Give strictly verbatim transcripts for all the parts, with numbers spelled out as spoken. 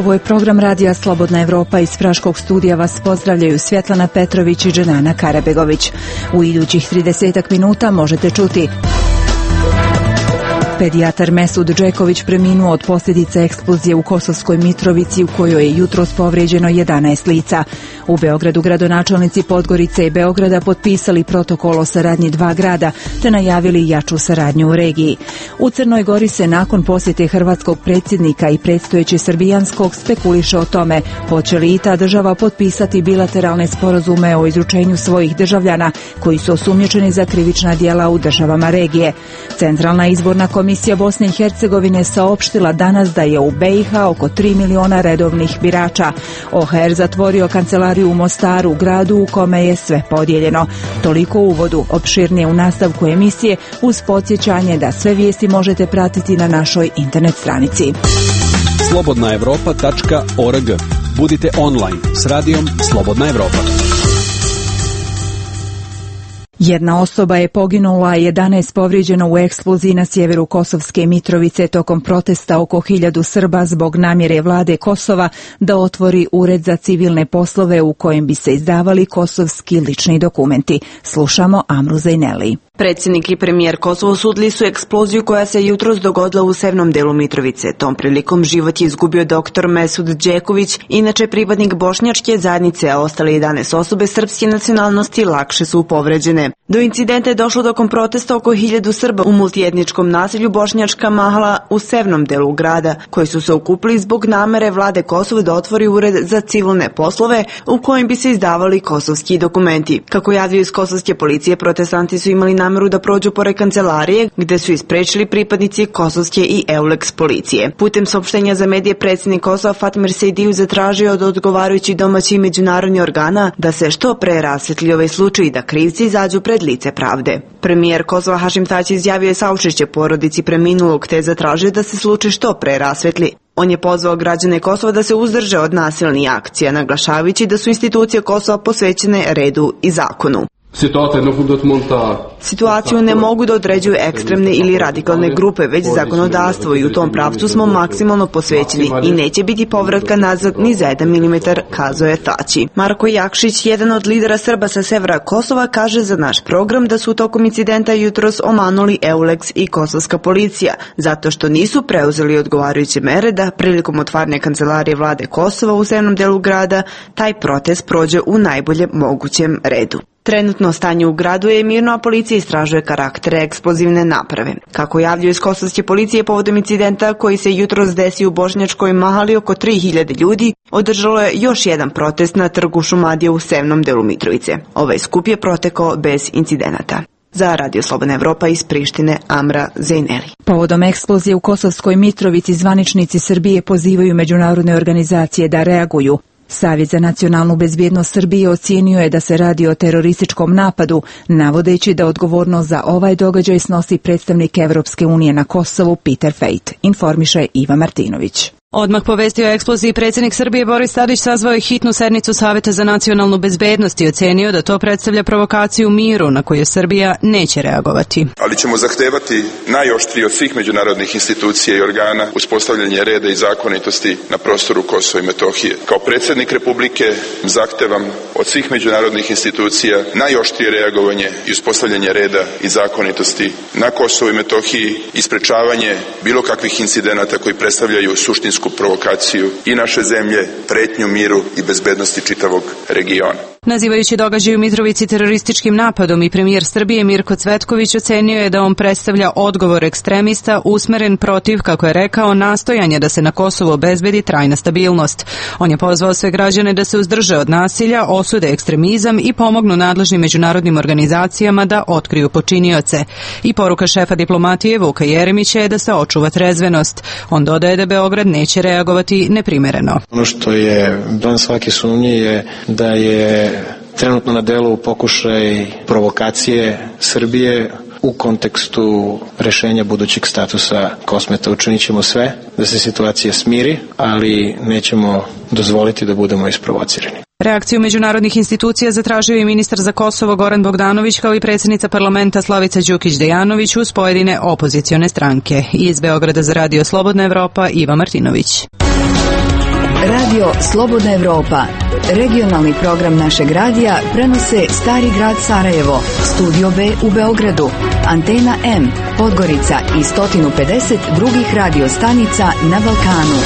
Ovo je program radija Slobodna Evropa. Iz Praškog studija vas pozdravljaju Svjetlana Petrović i Dženana Karabegović. U idućih tridesetak minuta možete čuti: pedijatar Mesud Džeković preminuo od posljedica eksplozije u Kosovskoj Mitrovici u kojoj je jutros povrijeđeno jedanaest lica. U Beogradu gradonačelnici Podgorice i Beograda potpisali protokol o saradnji dva grada te najavili jaču saradnju u regiji. U Crnoj Gori se nakon posjete hrvatskog predsjednika i predstojeće srbijanskog spekuliše o tome hoće li i ta država potpisati bilateralne sporazume o izručenju svojih državljana koji su osumnjičeni za krivična djela u državama regije. Centralna izborna Komisija Bosne i Hercegovine saopštila danas da je u B i H oko tri miliona redovnih birača. O H R zatvorio kancelariju u Mostaru, gradu u kome je sve podijeljeno. Toliko u uvodu, opširnije u nastavku emisije uz podsjećanje da sve vijesti možete pratiti na našoj internet stranici. slobodna evropa tačka org. Budite online s radijom Slobodna Evropa. Jedna osoba je poginula, a jedanaest povrijeđeno u eksploziji na sjeveru Kosovske Mitrovice tokom protesta oko hiljadu Srba zbog namjere vlade Kosova da otvori ured za civilne poslove u kojem bi se izdavali kosovski lični dokumenti. Slušamo Amru Zajneli. Predsjednik i premijer Kosovo osudili su eksploziju koja se jutros dogodila u severnom delu Mitrovice. Tom prilikom život je izgubio doktor Mesud Džeković, inače pripadnik bošnjačke zajednice, a ostale jedanaest osobe srpske nacionalnosti lakše su povređene. Do incidenta je došlo tokom protesta oko hiljadu Srba u multietničkom naselju Bošnjačka Mahala u severnom delu grada, koji su se okupili zbog namere vlade Kosova da otvori ured za civilne poslove u kojem bi se izdavali kosovski dokumenti. Kako javljaju iz kosovske policije, protestanti su imali nameru da prođu pored kancelarije, gde su isprečili pripadnici kosovske i Euleks policije. Putem saopštenja za medije, predsjednik Kosova Fatmir Sejdiju zatražio od odgovarajućih domaćih i međunarodnih organa da se što pre rasvetli ovaj slučaj i da krivci izađu pred lice pravde. Premijer Kosova Hašim Tači izjavio je saučešće porodici preminulog te je zatražio da se slučaj što pre rasvetli. On je pozvao građane Kosova da se uzdrže od nasilnih akcija, naglašavajući da su institucije Kosova posvećene redu i zakonu. Situaciju ne mogu da određuju ekstremne ili radikalne grupe, već zakonodavstvo, i u tom pravcu smo maksimalno posvećeni i neće biti povratka nazad ni za jedan milimetar, kazao je Tači. Marko Jakšić, jedan od lidera Srba sa severa Kosova, kaže za naš program da su tokom incidenta jutros omanuli Euleks i kosovska policija, zato što nisu preuzeli odgovarajuće mere da prilikom otvaranja kancelarije vlade Kosova u severnom delu grada taj protest prođe u najboljem mogućem redu. Trenutno stanje u gradu je mirno, a policija istražuje karaktere eksplozivne naprave. Kako javljaju iz kosovske policije, povodom incidenta koji se jutros desio u Bošnjačkoj Mahali, oko tri hiljade ljudi održalo je još jedan protest na trgu Šumadija u severnom delu Mitrovice. Ovaj skup je protekao bez incidenata. Za Radio Slobodna Evropa iz Prištine, Amra Zajneli. Povodom eksplozije u Kosovskoj Mitrovici zvaničnici Srbije pozivaju međunarodne organizacije da reaguju. Savjet za nacionalnu bezbjednost Srbije ocijenio je da se radi o terorističkom napadu, navodeći da odgovornost za ovaj događaj snosi predstavnik Evropske unije na Kosovu Peter Fejt, informiše Iva Martinović. Odmah po vesti o eksploziji predsjednik Srbije Boris Tadić sazvao je hitnu sednicu Savjeta za nacionalnu bezbednost i ocenio da to predstavlja provokaciju miru na koju Srbija neće reagovati. Ali ćemo zahtevati najoštrije od svih međunarodnih institucija i organa uspostavljanje reda i zakonitosti na prostoru Kosova i Metohije. Kao predsjednik Republike zahtevam od svih međunarodnih institucija najoštrije reagovanje i uspostavljanje reda i zakonitosti na Kosovu i Metohiji i sprečavanje bilo kakvih incidenata koji predstavljaju suštinsku provokaciju i naše zemlje, pretnju miru i bezbednosti čitavog regiona. Nazivajući događaj u Mitrovici terorističkim napadom, i premijer Srbije Mirko Cvetković ocenio je da on predstavlja odgovor ekstremista usmeren protiv, kako je rekao, nastojanja da se na Kosovu obezbedi trajna stabilnost. On je pozvao sve građane da se uzdrže od nasilja, osude ekstremizam i pomognu nadležnim međunarodnim organizacijama da otkriju počinioce. I poruka šefa diplomatije Vuka Jeremića je da se očuva trezvenost. On dodaje da Beograd neće reagovati neprimereno. Ono što je dan svake sumnje je da je trenutno na delu pokušaj provokacije Srbije u kontekstu rešenja budućeg statusa Kosmeta. Učinit ćemo sve da se situacija smiri, ali nećemo dozvoliti da budemo isprovocirani. Reakciju međunarodnih institucija zatražio je ministar za Kosovo Goran Bogdanović, kao i predsjednica parlamenta Slavica Đukić-Dejanović uz pojedine opozicione stranke. Iz Beograda za Radio Slobodna Evropa, Iva Martinović. Radio Slobodna Evropa. Regionalni program našeg radija prenose Stari grad Sarajevo, Studio B u Beogradu, Antena M, Podgorica i sto pedeset drugih radio stanica na Balkanu.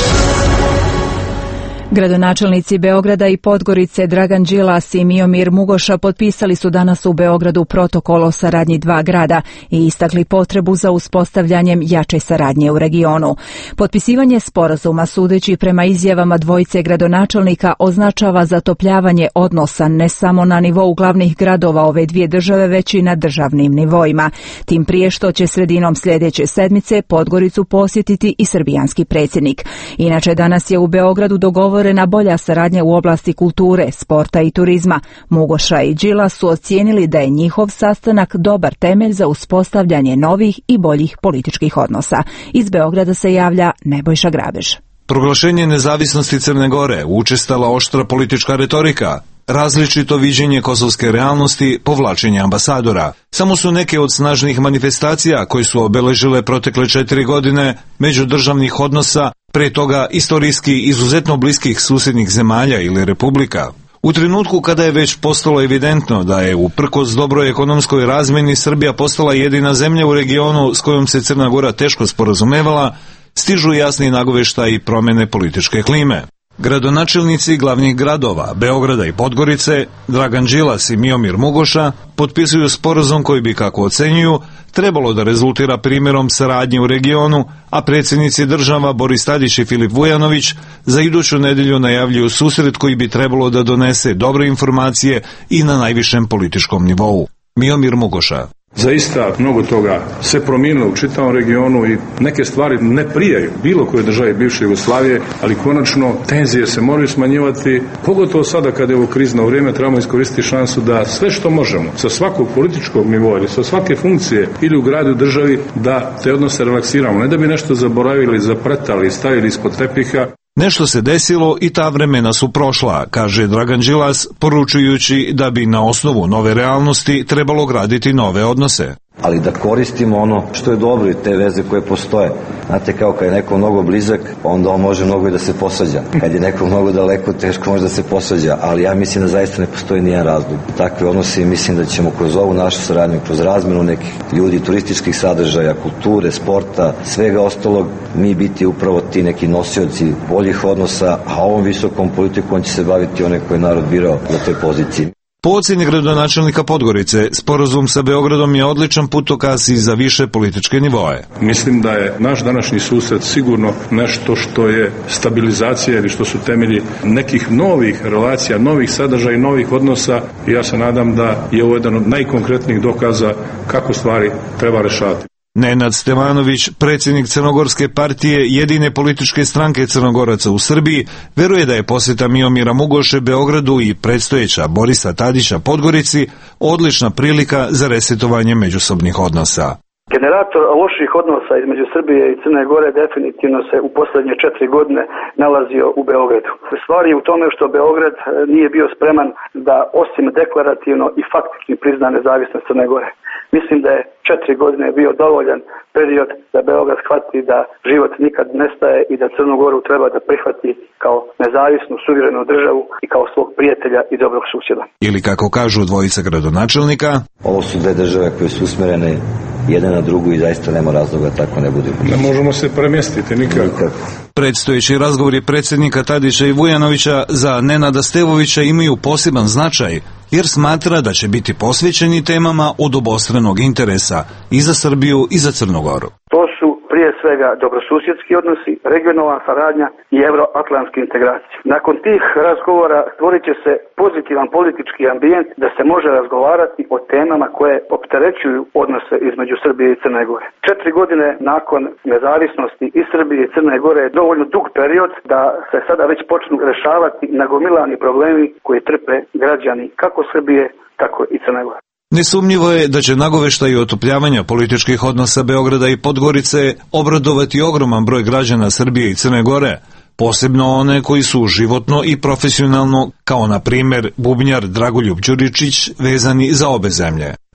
Gradonačelnici Beograda i Podgorice Dragan Đilas i Miomir Mugoša potpisali su danas u Beogradu protokol o saradnji dva grada i istakli potrebu za uspostavljanjem jače saradnje u regionu. Potpisivanje sporazuma, sudeći prema izjavama dvojice gradonačelnika, označava zatopljavanje odnosa ne samo na nivou glavnih gradova ove dvije države, već i na državnim nivoima. Tim prije što će sredinom sljedeće sedmice Podgoricu posjetiti i srbijanski predsjednik. Inače, danas je u Beogradu dogovor na bolja saradnja u oblasti kulture, sporta i turizma. Mugoša i Đilas su ocijenili da je njihov sastanak dobar temelj za uspostavljanje novih i boljih političkih odnosa. Iz Beograda se javlja Nebojša Grabež. Proglašenje nezavisnosti Crne Gore, učestala oštra politička retorika, različito viđenje kosovske realnosti, povlačenje ambasadora. Samo su neke od snažnih manifestacija koje su obeležile protekle četiri godine međudržavnih odnosa, pre toga istorijski izuzetno bliskih susjednih zemalja ili republika. U trenutku kada je već postalo evidentno da je uprkos dobroj ekonomskoj razmjeni Srbija postala jedina zemlja u regionu s kojom se Crna Gora teško sporazumevala, stižu jasni nagoveštaji promjene političke klime. Gradonačelnici glavnih gradova, Beograda i Podgorice, Dragan Đilas i Miomir Mugoša, potpisuju sporazum koji bi, kako ocenjuju, trebalo da rezultira primjerom saradnje u regionu, a predsjednici država Boris Tadić i Filip Vujanović za iduću nedelju najavljuju susret koji bi trebalo da donese dobre informacije i na najvišem političkom nivou. Miomir Mugoša. Zaista mnogo toga se promijenilo u čitavom regionu i neke stvari ne prijaju bilo koje države bivše Jugoslavije, ali konačno tenzije se moraju smanjivati, pogotovo sada kada je ovo krizno vrijeme, trebamo iskoristiti šansu da sve što možemo sa svakog političkog nivoa ili sa svake funkcije ili u gradu državi da te odnose relaksiramo, ne da bi nešto zaboravili, zapretali i stavili ispod tepiha. Nešto se desilo i ta vremena su prošla, kaže Dragan Đilas, poručujući da bi na osnovu nove realnosti trebalo graditi nove odnose. Ali da koristimo ono što je dobro i te veze koje postoje. Znate, kao kad je neko mnogo blizak, onda on može mnogo i da se posvađa. Kad je neko mnogo daleko, teško može da se posvađa, ali ja mislim da zaista ne postoji nijedan razlog. Takve odnose i mislim da ćemo kroz ovu našu saradnju, kroz razmenu nekih ljudi, turističkih sadržaja, kulture, sporta, svega ostalog, mi biti upravo ti neki nosioci boljih odnosa, a ovom visokom politikom će se baviti onaj koji je narod birao za toj poziciji. Po ocjeni gradonačelnika Podgorice, sporazum sa Beogradom je odličan putokaz i za više političke nivoe. Mislim da je naš današnji susret sigurno nešto što je stabilizacija ili što su temelji nekih novih relacija, novih sadržaja i novih odnosa. I ja se nadam da je ovo jedan od najkonkretnijih dokaza kako stvari treba rešavati. Nenad Stevanović, predsjednik Crnogorske partije, jedine političke stranke Crnogoraca u Srbiji, veruje da je posjeta Miomira Mugoše Beogradu i predstojeća Borisa Tadića Podgorici odlična prilika za resetovanje međusobnih odnosa. Generator loših odnosa između Srbije i Crne Gore definitivno se u posljednje četiri godine nalazio u Beogradu. Stvar je u tome što Beograd nije bio spreman da osim deklarativno i faktički prizna nezavisnost Crne Gore. Mislim da je četiri godine bio dovoljan period da Beograd shvati da život nikad nestaje i da Crnu Goru treba da prihvati kao nezavisnu, suverenu državu i kao svog prijatelja i dobrog susjeda. Ili kako kažu dvojica gradonačelnika, ovo su dve države koje su usmjerene jedna na drugu i zaista nema razloga tako ne bude. Ne možemo se premjestiti nikako. nikako. Predstojeći razgovori predsjednika Tadića i Vujanovića za Nenada Stevovića imaju poseban značaj, jer smatra da će biti posvećeni temama od obostranog interesa i za Srbiju i za Crnu Goru. To su prije svega dobrosusjedski odnosi, regionalna saradnja i euroatlantske integracije. Nakon tih razgovora stvorit će se pozitivan politički ambijent da se može razgovarati o temama koje opterećuju odnose između Srbije i Crne Gore. Četiri godine nakon nezavisnosti i Srbije i Crne Gore je dovoljno dug period da se sada već počnu rešavati nagomilani problemi koji trpe građani kako Srbije, tako i Crne Gore. Nesumnjivo je da će nagoveštaj otopljavanja političkih odnosa Beograda i Podgorice obradovati ogroman broj građana Srbije i Crne Gore, posebno one koji su životno i profesionalno, kao na primjer bubnjar Dragoljub Đuričić, vezani za obe zemlje.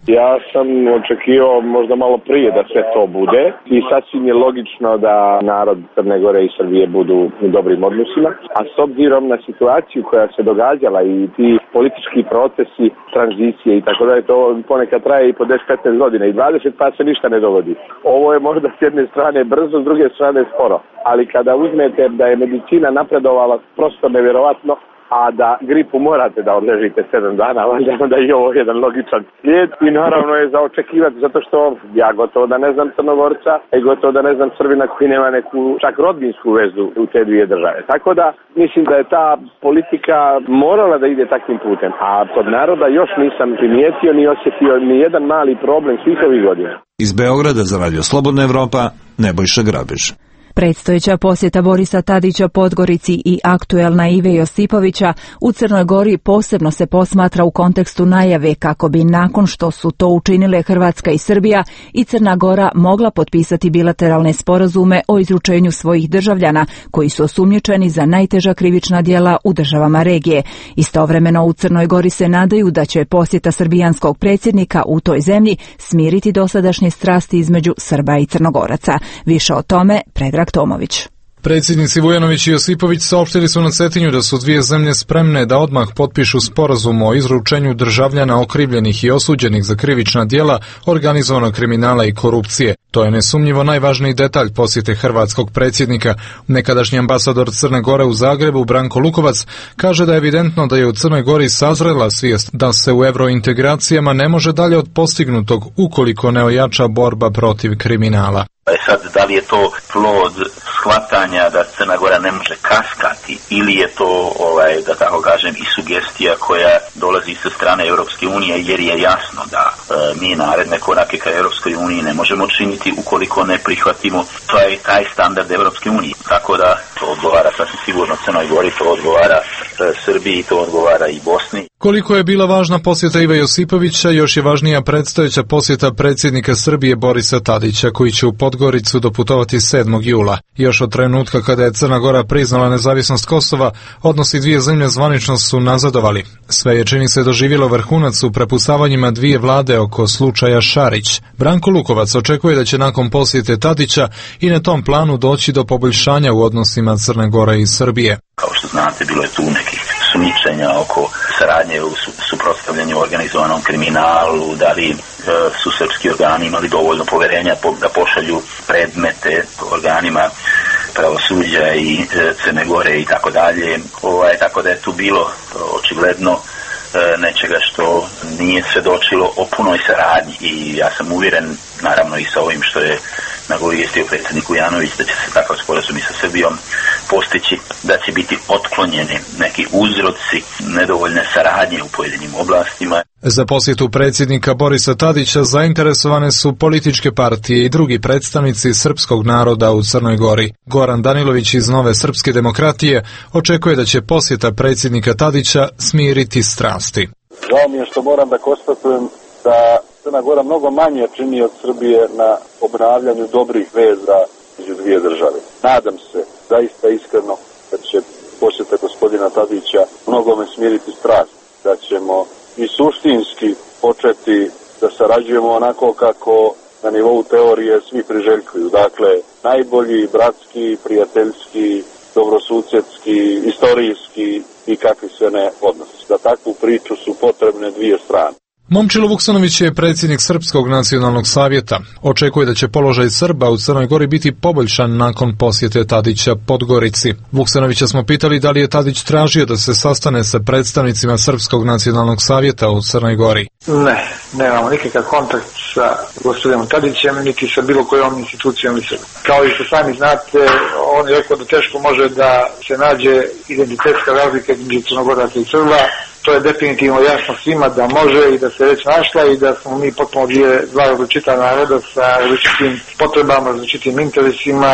Ja sam očekivao možda malo prije da sve to bude i sasvim je logično da narod Crne Gore i Srbije budu u dobrim odnosima, a s obzirom na situaciju koja se događala i ti politički procesi, tranzicije i tako dalje, to ponekad traje i po deset petnaest godina i dvadeset pa se ništa ne dogodi. Ovo je možda s jedne strane brzo, s druge strane sporo, ali kada uzmete da je medicina napredovala prosto nevjerovatno, a da gripu morate da odležite sedam dana, valjda da je ovo jedan logičan slijed i naravno je za očekivati, zato što ja gotovo da ne znam Crnogorca i gotovo da ne znam Srbina koji nema neku čak rodbinsku vezu u te dvije države. Tako da mislim da je ta politika morala da ide takvim putem, a kod naroda još nisam primijetio ni osjetio ni jedan mali problem svih ovih godina. Iz Beograda za Radio Slobodna Evropa, Nebojša Grabež. Predstojeća posjeta Borisa Tadića Podgorici i aktuelna Ive Josipovića u Crnoj Gori posebno se posmatra u kontekstu najave kako bi nakon što su to učinile Hrvatska i Srbija i Crna Gora mogla potpisati bilateralne sporazume o izručenju svojih državljana koji su osumnjičeni za najteža krivična djela u državama regije. Istovremeno u Crnoj Gori se nadaju da će posjeta srbijanskog predsjednika u toj zemlji smiriti dosadašnje strasti između Srba i Crnogoraca. Više o tome Predrag Tomović. Predsjednici Vujanović i Josipović saopštili su na Cetinju da su dvije zemlje spremne da odmah potpišu sporazum o izručenju državljana okrivljenih i osuđenih za krivična djela organizovanog kriminala i korupcije. To je nesumnjivo najvažniji detalj posjete hrvatskog predsjednika. Nekadašnji ambasador Crne Gore u Zagrebu Branko Lukovac kaže da je evidentno da je u Crnoj Gori sazrela svijest da se u eurointegracijama ne može dalje od postignutog ukoliko ne ojača borba protiv kriminala. E sad, da li je to plod shvatanja da Crna Gora ne može kaskati ili je to, ovaj, da tako kažem, i sugestija koja dolazi sa strane Europske unije, jer je jasno da e, mi naredne korake ka Europskoj uniji ne možemo činiti ukoliko ne prihvatimo taj, taj standard Europske unije. Tako da to odgovara sasvim sigurno Crnoj Gori, to odgovara e, Srbiji, to odgovara i Bosni. Koliko je bila važna posjeta Ive Josipovića, još je važnija predstojeća posjeta predsjednika Srbije Borisa Tadića, koji će u Podgoricu doputovati sedmog jula. Još od trenutka kada je Crna Gora priznala nezavisnost Kosova, odnosi dvije zemlje zvanično su nazadovali. Sve je, čini se, doživjelo vrhunac u prepucavanjima dvije vlade oko slučaja Šarić. Branko Lukovac očekuje da će nakon posjete Tadića i na tom planu doći do poboljšanja u odnosima Crne Gore i Srbije. Kao što znate, bilo je tu nekih sumnjičenja oko saradnje u suprotstavljanju organizovanom kriminalu, da li e, su srpski organi imali dovoljno poverenja po, da pošalju predmete organima pravosuđa i e, Crne Gore i tako dalje. Ovaj, tako da je tu bilo očigledno e, nečega što nije svedočilo o punoj saradnji i ja sam uvjeren, naravno i sa ovim što je nagovijestio predsjednik Vujanović, da će se takav sporazum i sa Srbijom postići, da će biti otklonjeni neki uzroci nedovoljne saradnje u pojedinim oblastima. Za posjetu predsjednika Borisa Tadića zainteresovane su političke partije i drugi predstavnici srpskog naroda u Crnoj Gori. Goran Danilović iz Nove srpske demokratije očekuje da će posjeta predsjednika Tadića smiriti strasti. Žao mi je što moram da konstatujem da Crna Gora mnogo manje čini od Srbije na obnavljanju dobrih veza među dvije države. Nadam se, zaista iskreno, da će posjeta gospodina Tadića mnogome smiriti strast, da ćemo i suštinski početi da sarađujemo onako kako na nivou teorije svi priželjkuju. Dakle, najbolji, bratski, prijateljski, dobrosusjedski, istorijski i kakvi sve ne odnosi. Za takvu priču su potrebne dvije strane. Momčilo Vuksanović je predsjednik Srpskog nacionalnog savjeta. Očekuje da će položaj Srba u Crnoj Gori biti poboljšan nakon posjete Tadića Podgorici. Vuksanovića smo pitali da li je Tadić tražio da se sastane sa predstavnicima Srpskog nacionalnog savjeta u Crnoj Gori. Ne, nemamo nikakav kontakt sa gospodinom Tadićem, niti sa bilo kojom institucijom. Kao i što sami znate, on je rekao da teško može da se nađe identitetska razlika između Crnogoraca i Srba. To je definitivno jasno svima da može i da se već našla i da smo mi potpuno dvije, dva različita naroda sa različitim potrebama, različitim interesima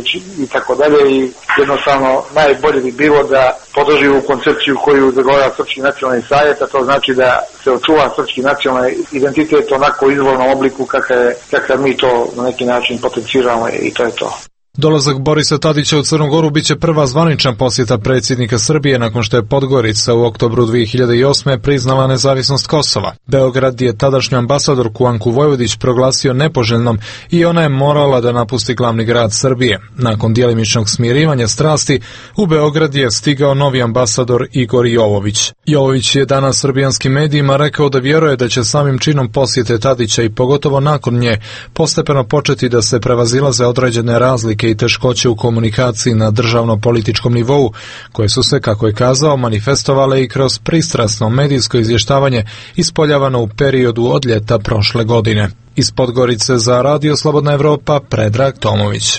i tako dalje i jednostavno najbolje bi bilo da podrži u koncepciju koju zagovara Srpski nacionalni savjet, a to znači da se očuva srpski nacionalni identitet onako u izvornom obliku kakav, kakav mi to na neki način potenciramo i to je to. Dolazak Borisa Tadića u Crnu Goru biće prva zvanična posjeta predsjednika Srbije nakon što je Podgorica u oktobru dvije hiljade osme. priznala nezavisnost Kosova. Beograd je tadašnju ambasadorku Anku Vojvodić proglasio nepoželjnom i ona je morala da napusti glavni grad Srbije. Nakon djelimičnog smirivanja strasti, u Beograd je stigao novi ambasador Igor Jovović. Jovović je danas srbijanskim medijima rekao da vjeruje da će samim činom posjete Tadića i pogotovo nakon nje postepeno početi da se prevazilaze određene razlike i teškoće u komunikaciji na državno-političkom nivou, koje su se, kako je kazao, manifestovale i kroz pristrasno medijsko izvještavanje ispoljavano u periodu od ljeta prošle godine. Iz Podgorice za Radio Slobodna Evropa, Predrag Tomović.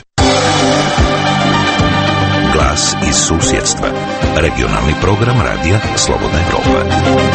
Glas iz susjedstva. Regionalni program Radija Slobodna Evropa.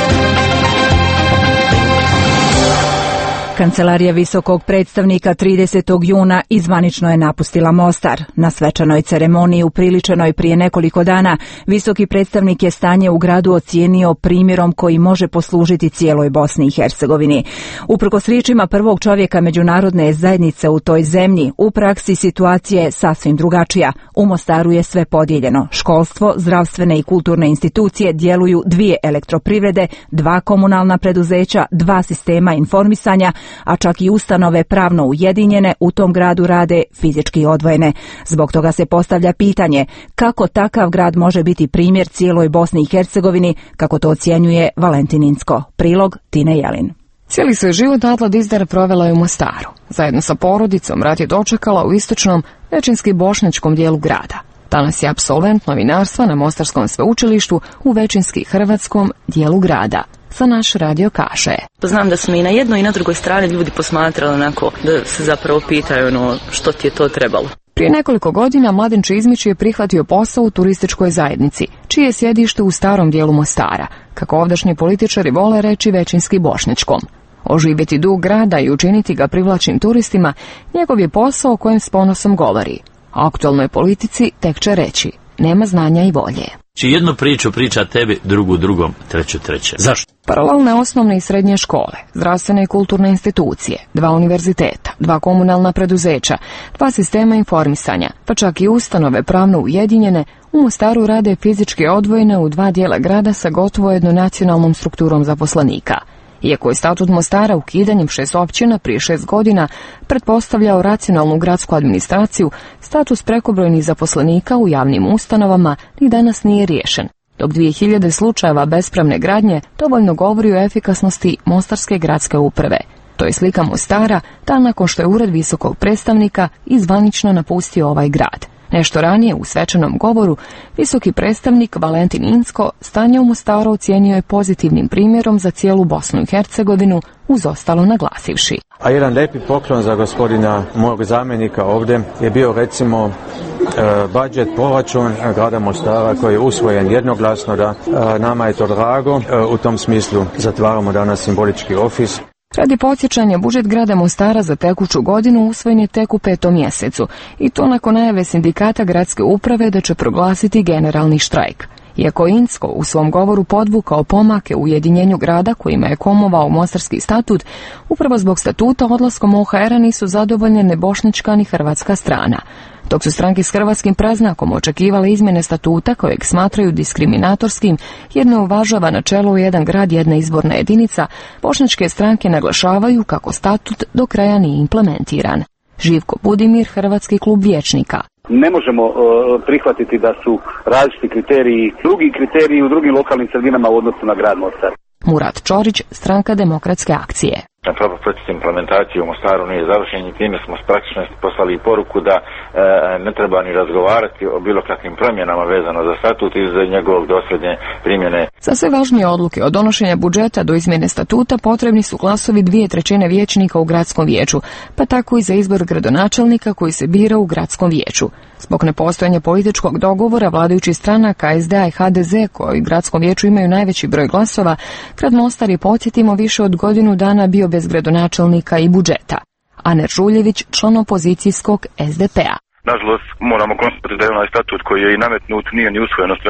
Kancelarija visokog predstavnika tridesetog juna izvanično je napustila Mostar. Na svečanoj ceremoniji upriličenoj prije nekoliko dana, visoki predstavnik je stanje u gradu ocijenio primjerom koji može poslužiti cijeloj Bosni i Hercegovini. Uprkos riječima prvog čovjeka međunarodne zajednice u toj zemlji, u praksi situacija je sasvim drugačija. U Mostaru je sve podijeljeno. Školstvo, zdravstvene i kulturne institucije djeluju dvije elektroprivrede, dva komunalna preduzeća, dva sistema informisanja, a čak i ustanove pravno ujedinjene u tom gradu rade fizički odvojene. Zbog toga se postavlja pitanje kako takav grad može biti primjer cijeloj Bosni i Hercegovini, kako to ocjenjuje Valentin Incko. Prilog Tine Jelin. Cijeli svoj život Atla Dizdar provela je u Mostaru. Zajedno sa porodicom rat je dočekala u istočnom, većinski bošnjačkom dijelu grada. Danas je apsolvent novinarstva na Mostarskom sveučilištu u većinski hrvatskom dijelu grada. Za naš radio kaže. Znam da su mi i na jednoj i na drugoj strani ljudi posmatrali onako da se zapravo pitaju ono što ti je to trebalo. Prije nekoliko godina Mladen Čizmić je prihvatio posao u turističkoj zajednici, čije je sjedište u starom dijelu Mostara, kako ovdašnji političari vole reći većinski bošnjačkom. Oživjeti dug grada i učiniti ga privlačnim turistima, njegov je posao o kojem s ponosom govori. A aktualnoj politici tek će reći, nema znanja i volje. Či jednu priču priča tebi, drugu drugom, treću treće. Zašto? Paralelne osnovne i srednje škole, zdravstvene i kulturne institucije, dva univerziteta, dva komunalna preduzeća, dva sistema informisanja, pa čak i ustanove pravno ujedinjene, u Mostaru rade fizički odvojene u dva dijela grada sa gotovo jednonacionalnom strukturom zaposlenika. Iako je statut Mostara ukidanjem šest općina prije šest godina pretpostavljao racionalnu gradsku administraciju, status prekobrojnih zaposlenika u javnim ustanovama ni danas nije riješen, dok dvije hiljade slučajeva bespravne gradnje dovoljno govori o efikasnosti Mostarske gradske uprave. To je slika Mostara, dan nakon što je ured visokog predstavnika izvanično napustio ovaj grad. Nešto ranije u svečanom govoru, visoki predstavnik Valentin Incko stanje u Mostaru ocijenio je pozitivnim primjerom za cijelu Bosnu i Hercegovinu, uz ostalo naglasivši. A jedan lijepi poklon za gospodina mojeg zamjenika ovdje je bio recimo e, budžet, proračun grada Mostara koji je usvojen jednoglasno, da e, nama je to drago. E, u tom smislu zatvaramo danas simbolički ofis. Radi podsjećanja, budžet grada Mostara za tekuću godinu usvojen je tek u petom mjesecu i to nakon najave sindikata gradske uprave da će proglasiti generalni štrajk. Iako Incko u svom govoru podvukao pomake u ujedinjenju grada kojima je komovao Mostarski statut, upravo zbog statuta odlaskom O H R-a nisu zadovoljne ne bošnjačka ni hrvatska strana. Dok su stranke s hrvatskim praznakom očekivale izmjene statuta kojeg smatraju diskriminatorskim jer ne uvažava načelo jedan grad, jedna izborna jedinica, bošnjačke stranke naglašavaju kako statut do kraja nije implementiran. Živko Budimir, Hrvatski klub vijećnika. Ne možemo uh, prihvatiti da su različiti kriteriji, drugi kriteriji u drugim lokalnim sredinama u odnosu na grad Mostar. Murat Čorić, Stranka demokratske akcije. Proces implementacije u Mostaru nije završen i time smo praktično poslali poruku da e, ne treba ni razgovarati o bilo kakvim promjenama vezano za statut i za njegovog dosljednje primjene. Za sve važnije odluke od donošenja budžeta do izmjene statuta potrebni su glasovi dvije trećine vijećnika u gradskom vijeću, pa tako i za izbor gradonačelnika koji se bira u gradskom vijeću. Zbog nepostojanja političkog dogovora vladajućih stranaka S D A i H D Z koji u gradskom vijeću imaju najveći broj glasova, grad Mostar je, podsjetimo, više od godinu dana bio bez gradonačelnika i budžeta. Aner Žuljević, član opozicijskog S D P-a. Nažalost, moramo konstatovati da je onaj statut koji je i nametnut nije ni usvojen od strane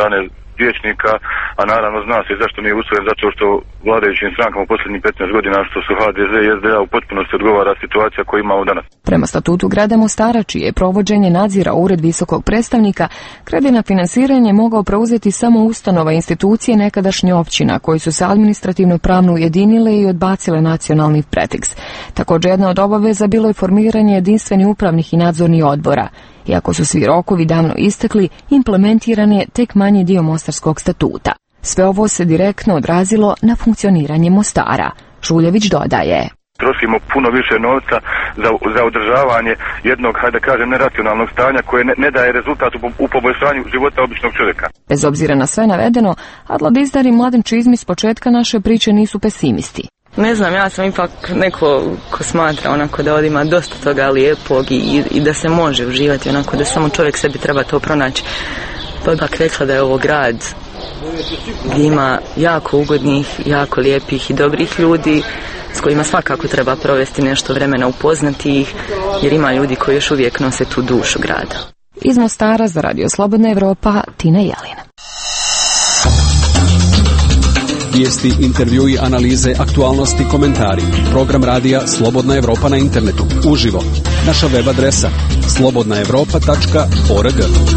vijećnika, a naravno zna se zašto nije usvojen, zato što vladajućim strankama u posljednjih petnaest godina, što su H D Z i S D A, u potpunosti odgovara situacija koju imamo danas. Prema statutu grada Mostara, čije je provođenje nadzira Ured visokog predstavnika, kredit na finansiranje mogao preuzeti samo ustanova institucije nekadašnje općina, koji su se administrativno pravno ujedinile i odbacile nacionalni prefiks. Također jedna od obaveza bilo je formiranje jedinstvenih upravnih i nadzornih odbora. Iako su svi rokovi davno istekli, implementiran je tek manji dio Mostarskog statuta. Sve ovo se direktno odrazilo na funkcioniranje Mostara. Šuljević dodaje: Trošimo puno više novca za, za održavanje jednog, hajde kažem, neracionalnog stanja koje ne, ne daje rezultat u, u poboljšanju života običnog čovjeka. Bez obzira na sve navedeno, Adla Dizdar i Mladen Čizmi s početka naše priče nisu pesimisti. Ne znam, ja sam ipak neko ko smatra onako da ovdje ima dosta toga lijepog i, i da se može uživati, onako da samo čovjek sebi treba to pronaći. Pa ipak rekla da je ovo grad gdje ima jako ugodnih, jako lijepih i dobrih ljudi s kojima svakako treba provesti nešto vremena, upoznati ih, jer ima ljudi koji još uvijek nose tu dušu grada. Iz Mostara za Radio Slobodna Evropa, Tina Jelin. Vijesti, intervjui, analize, aktualnosti, komentari. Program radija Slobodna Evropa na internetu. Uživo. Naša web adresa slobodna evropa tačka org.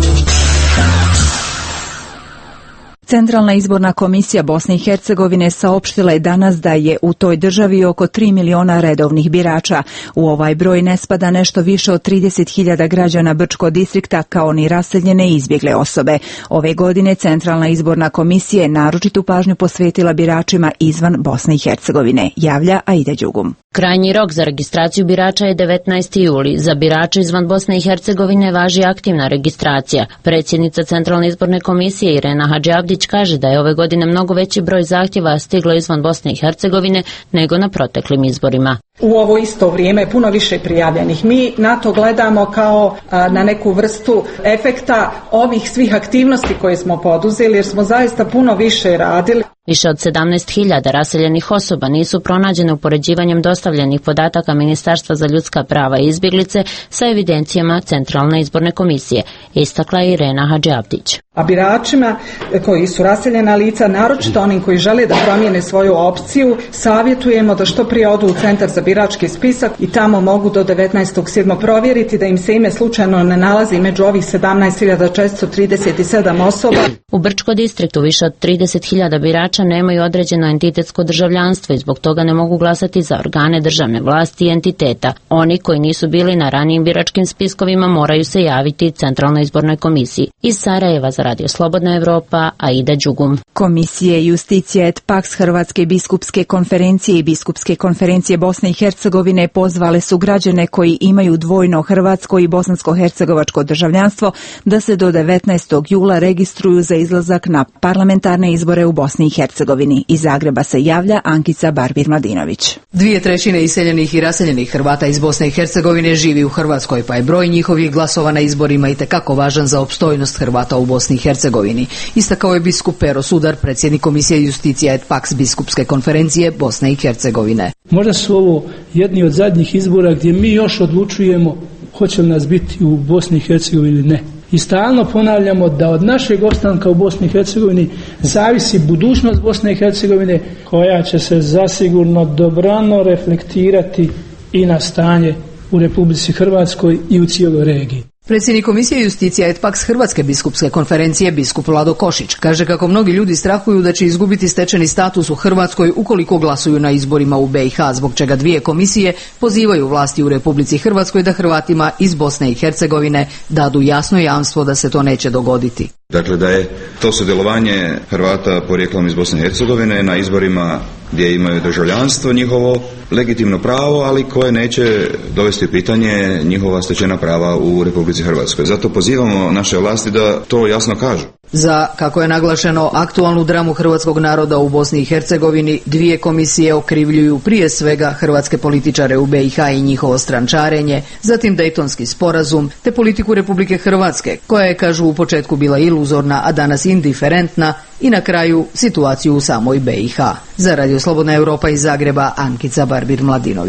Centralna izborna komisija Bosne i Hercegovine saopštila je danas da je u toj državi oko tri miliona redovnih birača. U ovaj broj ne spada nešto više od trideset hiljada građana Brčkog distrikta kao ni raseljene i izbjegle osobe. Ove godine Centralna izborna komisija je naročitu pažnju posvetila biračima izvan Bosne i Hercegovine, javlja Aida Đugum. Krajnji rok za registraciju birača je devetnaesti juli. Za birače izvan Bosne i Hercegovine važi aktivna registracija. Predsjednica Centralne izborne komisije Irena Hadžiavdić kaže da je ove godine mnogo veći broj zahtjeva stiglo izvan Bosne i Hercegovine nego na proteklim izborima. U ovo isto vrijeme je puno više prijavljenih. Mi na to gledamo kao a, na neku vrstu efekta ovih svih aktivnosti koje smo poduzeli, jer smo zaista puno više radili. Više od sedamnaest hiljada raseljenih osoba nisu pronađene upoređivanjem dostavljenih podataka Ministarstva za ljudska prava i izbjeglice sa evidencijama Centralne izborne komisije, istakla je Irena Hadžiavdić. A biračima koji su raseljena lica, naročito onim koji žele da promijene svoju opciju, savjetujemo da što prije odu u Centar za birački spisak i tamo mogu do devetnaestog sedmog provjeriti da im se ime slučajno ne nalazi među ovih sedamnaest hiljada četiristo trideset sedam osoba. U Brčkom distriktu više od trideset hiljada birača nemaju određeno entitetsko državljanstvo i zbog toga ne mogu glasati za organe državne vlasti i entiteta. Oni koji nisu bili na ranijim biračkim spiskovima moraju se javiti Centralnoj izbornoj komisiji. Iz Sarajeva za Radio Slobodna Evropa, Aida Đugum. Komisije Justicija et Pax Hrvatske biskupske konferencije i biskupske konferencije Bosne i Hercegovine pozvale su građane koji imaju dvojno hrvatsko i bosansko-hercegovačko državljanstvo da se do devetnaestog jula registruju za izlazak na parlamentarne izbore u Bosni i Hercegovini. Iz Zagreba se javlja Ankica Barbir-Mladinović. Dvije trećine iseljenih i raseljenih Hrvata iz Bosne i Hercegovine živi u Hrvatskoj, pa je broj njihovih glasova na izborima itekako važan za opstojnost Hrvata u Bosni i Hercegovini. Istakao je biskup Pero Sudar, predsjednik Komisije Justicija et Pax biskupske konferencije Bosne i Hercegovine. Možda su ovo jedni od zadnjih izbora gdje mi još odlučujemo hoće li nas biti u Bosni i Hercegovini ili ne. I stalno ponavljamo da od našeg ostanka u Bosni i Hercegovini zavisi budućnost Bosne i Hercegovine, koja će se zasigurno dobrano reflektirati i na stanje u Republici Hrvatskoj i u cijeloj regiji. Predsjednik Komisije Justicija et Pax Hrvatske biskupske konferencije biskup Vlado Košić kaže kako mnogi ljudi strahuju da će izgubiti stečeni status u Hrvatskoj ukoliko glasuju na izborima u B i H, zbog čega dvije komisije pozivaju vlasti u Republici Hrvatskoj da Hrvatima iz Bosne i Hercegovine dadu jasno jamstvo da se to neće dogoditi. Dakle, da je to sudjelovanje Hrvata porijeklom iz Bosne i Hercegovine na izborima gdje imaju državljanstvo njihovo legitimno pravo, ali koje neće dovesti u pitanje njihova stečena prava u Republici Hrvatskoj. Zato pozivamo naše vlasti da to jasno kažu. Za, kako je naglašeno, aktualnu dramu hrvatskog naroda u Bosni i Hercegovini, dvije komisije okrivljuju prije svega hrvatske političare u B i H i njihovo strančarenje, zatim Dejtonski sporazum, te politiku Republike Hrvatske, koja je, kažu, u početku bila iluzorna, a danas indiferentna, i na kraju situaciju u samoj B i H. Za Radio Slobodna Europa iz Zagreba, Ankica Barbir-Mladinović.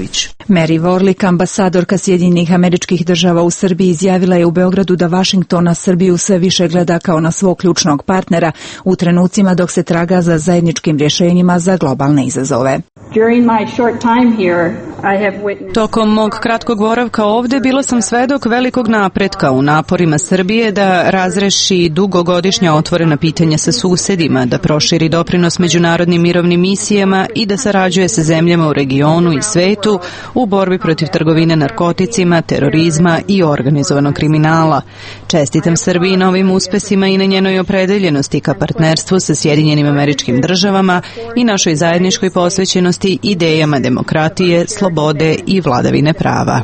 Mary Warlick, ambasadorka Sjedinjenih Američkih Država u Srbiji, izjavila je u Beogradu da Vašington na Srbiju sve više gleda kao na svog ključnog partnera u trenucima dok se traga za zajedničkim rješenjima za globalne izazove. Tokom mog kratkog boravka ovde bila sam svedok velikog napretka u naporima Srbije da razreši dugogodišnja otvorena pitanja sa susedima, da proširi doprinos međunarodnim mirovnim misijama i da sarađuje sa zemljama u regionu i svetu u borbi protiv trgovine narkoticima, terorizma i organizovanog kriminala. Čestitam Srbiji na ovim uspesima i na njenoj opredeljenosti ka partnerstvu sa Sjedinjenim Američkim Državama i našoj zajedničkoj posvećenosti idejama demokratije, slobode i vladavine prava.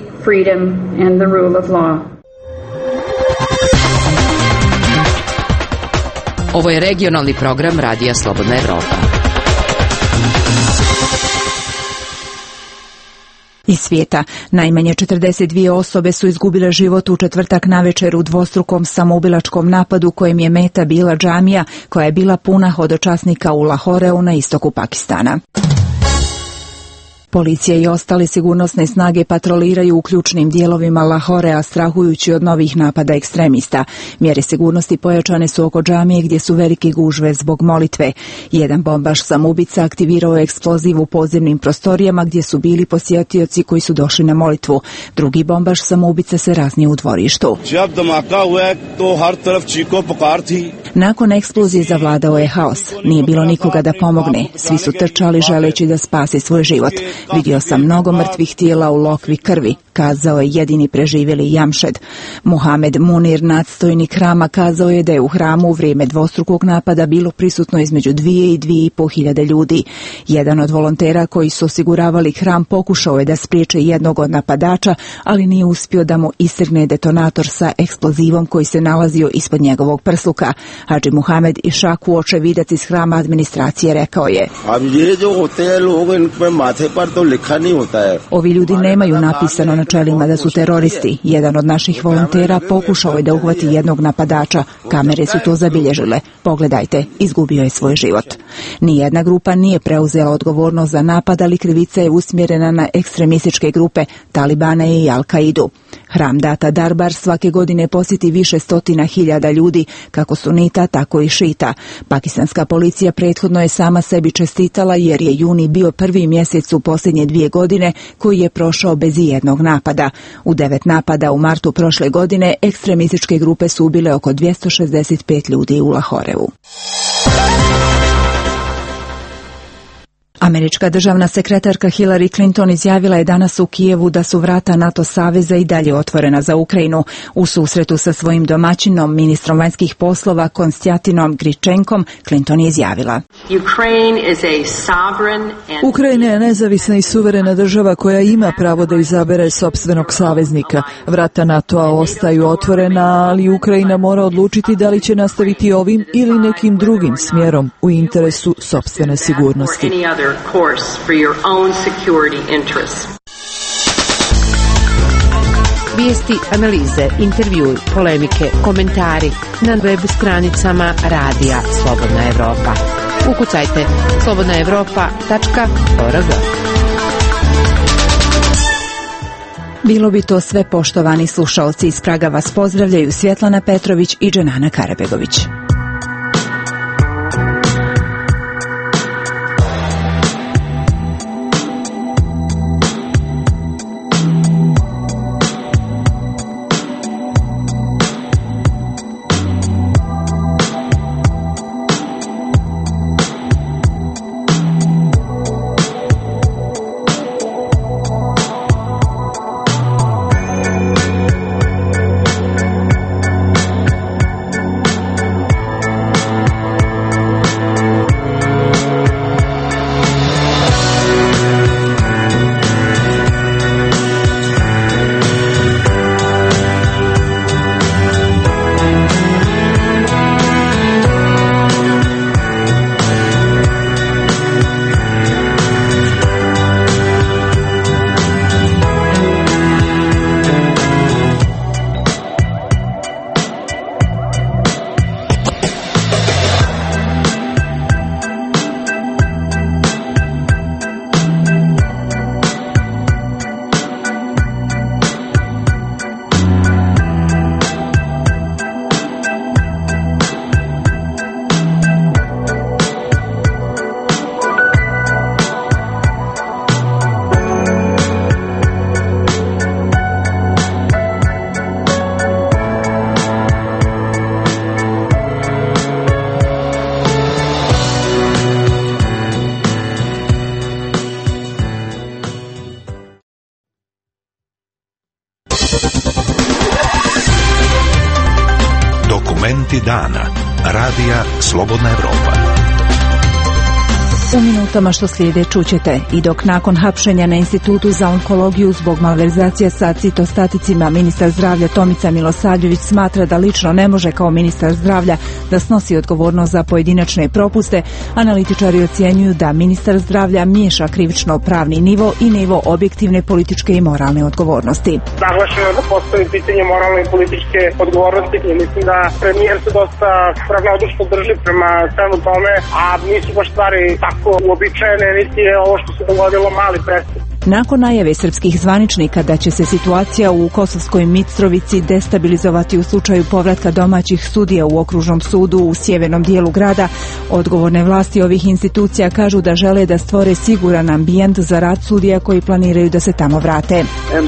Ovo je regionalni program Radija Slobodna Evropa. Iz svijeta, najmanje četrdeset dvije osobe su izgubile život u četvrtak navečer u dvostrukom samoubilačkom napadu kojem je meta bila džamija koja je bila puna hodočasnika u Lahoreu na istoku Pakistana. Policija i ostale sigurnosne snage patroliraju u ključnim dijelovima Lahorea strahujući od novih napada ekstremista. Mjere sigurnosti pojačane su oko džamije gdje su velike gužve zbog molitve. Jedan bombaš samoubica aktivirao je eksploziv u podzemnim prostorijama gdje su bili posjetioci koji su došli na molitvu. Drugi bombaš samoubica se raznio u dvorištu. Nakon eksplozije zavladao je haos. Nije bilo nikoga da pomogne. Svi su trčali želeći da spase svoj život. Vidio sam mnogo mrtvih tijela u lokvi krvi, kazao je jedini preživjeli Jamšed. Muhamed Munir, nadstojnik hrama, kazao je da je u hramu u vrijeme dvostrukog napada bilo prisutno između dvije i dvije i po hiljade ljudi. Jedan od volontera koji su osiguravali hram pokušao je da spriječe jednog od napadača, ali nije uspio da mu istrgne detonator sa eksplozivom koji se nalazio ispod njegovog prsluka. Hadži Muhamed Išaku, očevidac iz hrama administracije, rekao je: Ovi ljudi nemaju napisano na čelima da su teroristi. Jedan od naših volontera pokušao je da uhvati jednog napadača. Kamere su to zabilježile. Pogledajte, izgubio je svoj život. Nijedna grupa nije preuzela odgovornost za napad, ali krivica je usmjerena na ekstremističke grupe Talibana i Al-Kaidu. Hram Data Darbar svake godine posjeti više stotina hiljada ljudi, kako sunita, tako i šita. Pakistanska policija prethodno je sama sebi čestitala jer je juni bio prvi mjesec u posljednje dvije godine koji je prošao bez ijednog napada. U devet napada u martu prošle godine ekstremističke grupe su ubile oko dvjesto šezdeset pet ljudi u Lahoreu. Američka državna sekretarka Hillary Clinton izjavila je danas u Kijevu da su vrata NATO saveza i dalje otvorena za Ukrajinu. U susretu sa svojim domaćinom, ministrom vanjskih poslova Konstjantinom Gričenkom, Clinton je izjavila: Ukrajina je nezavisna i suverena država koja ima pravo da izabere sopstvenog saveznika. Vrata NATO-a ostaju otvorena, ali Ukrajina mora odlučiti da li će nastaviti ovim ili nekim drugim smjerom u interesu sopstvene sigurnosti. Course for your own security interests. Vijesti, analize, intervjui, polemike, komentari na web stranicama Radija Slobodna Evropa. Ukucajte slobodna evropa tačka org. Bilo bi to sve, poštovani slušaoci. Iz Praga vas pozdravljaju Svjetlana Petrović i Dženana Karabegović. Momenti dana. Radija Slobodna Evropa. U minutama što slijede čućete i dok nakon hapšenja na Institutu za onkologiju zbog malverzacija sa citostaticima ministar zdravlja Tomica Milosavljević smatra da lično ne može kao ministar zdravlja da snosi odgovornost za pojedinačne propuste, analitičari ocjenjuju da ministar zdravlja miješa krivično pravni nivo i nivo objektivne političke i moralne odgovornosti. Naglašeno da postoji pitanje moralne i političke odgovornosti i mislim da premijer se dosta ravnodušno drži prema svemu tome, a nisu baš stvari tako uobičajene, niti je ovo što se dogodilo mali prestup. Nakon najave srpskih zvaničnika da će se situacija u Kosovskoj Mitrovici destabilizovati u slučaju povratka domaćih sudija u okružnom sudu u sjevernom dijelu grada, odgovorne vlasti ovih institucija kažu da žele da stvore siguran ambijent za rad sudija koji planiraju da se tamo vrate.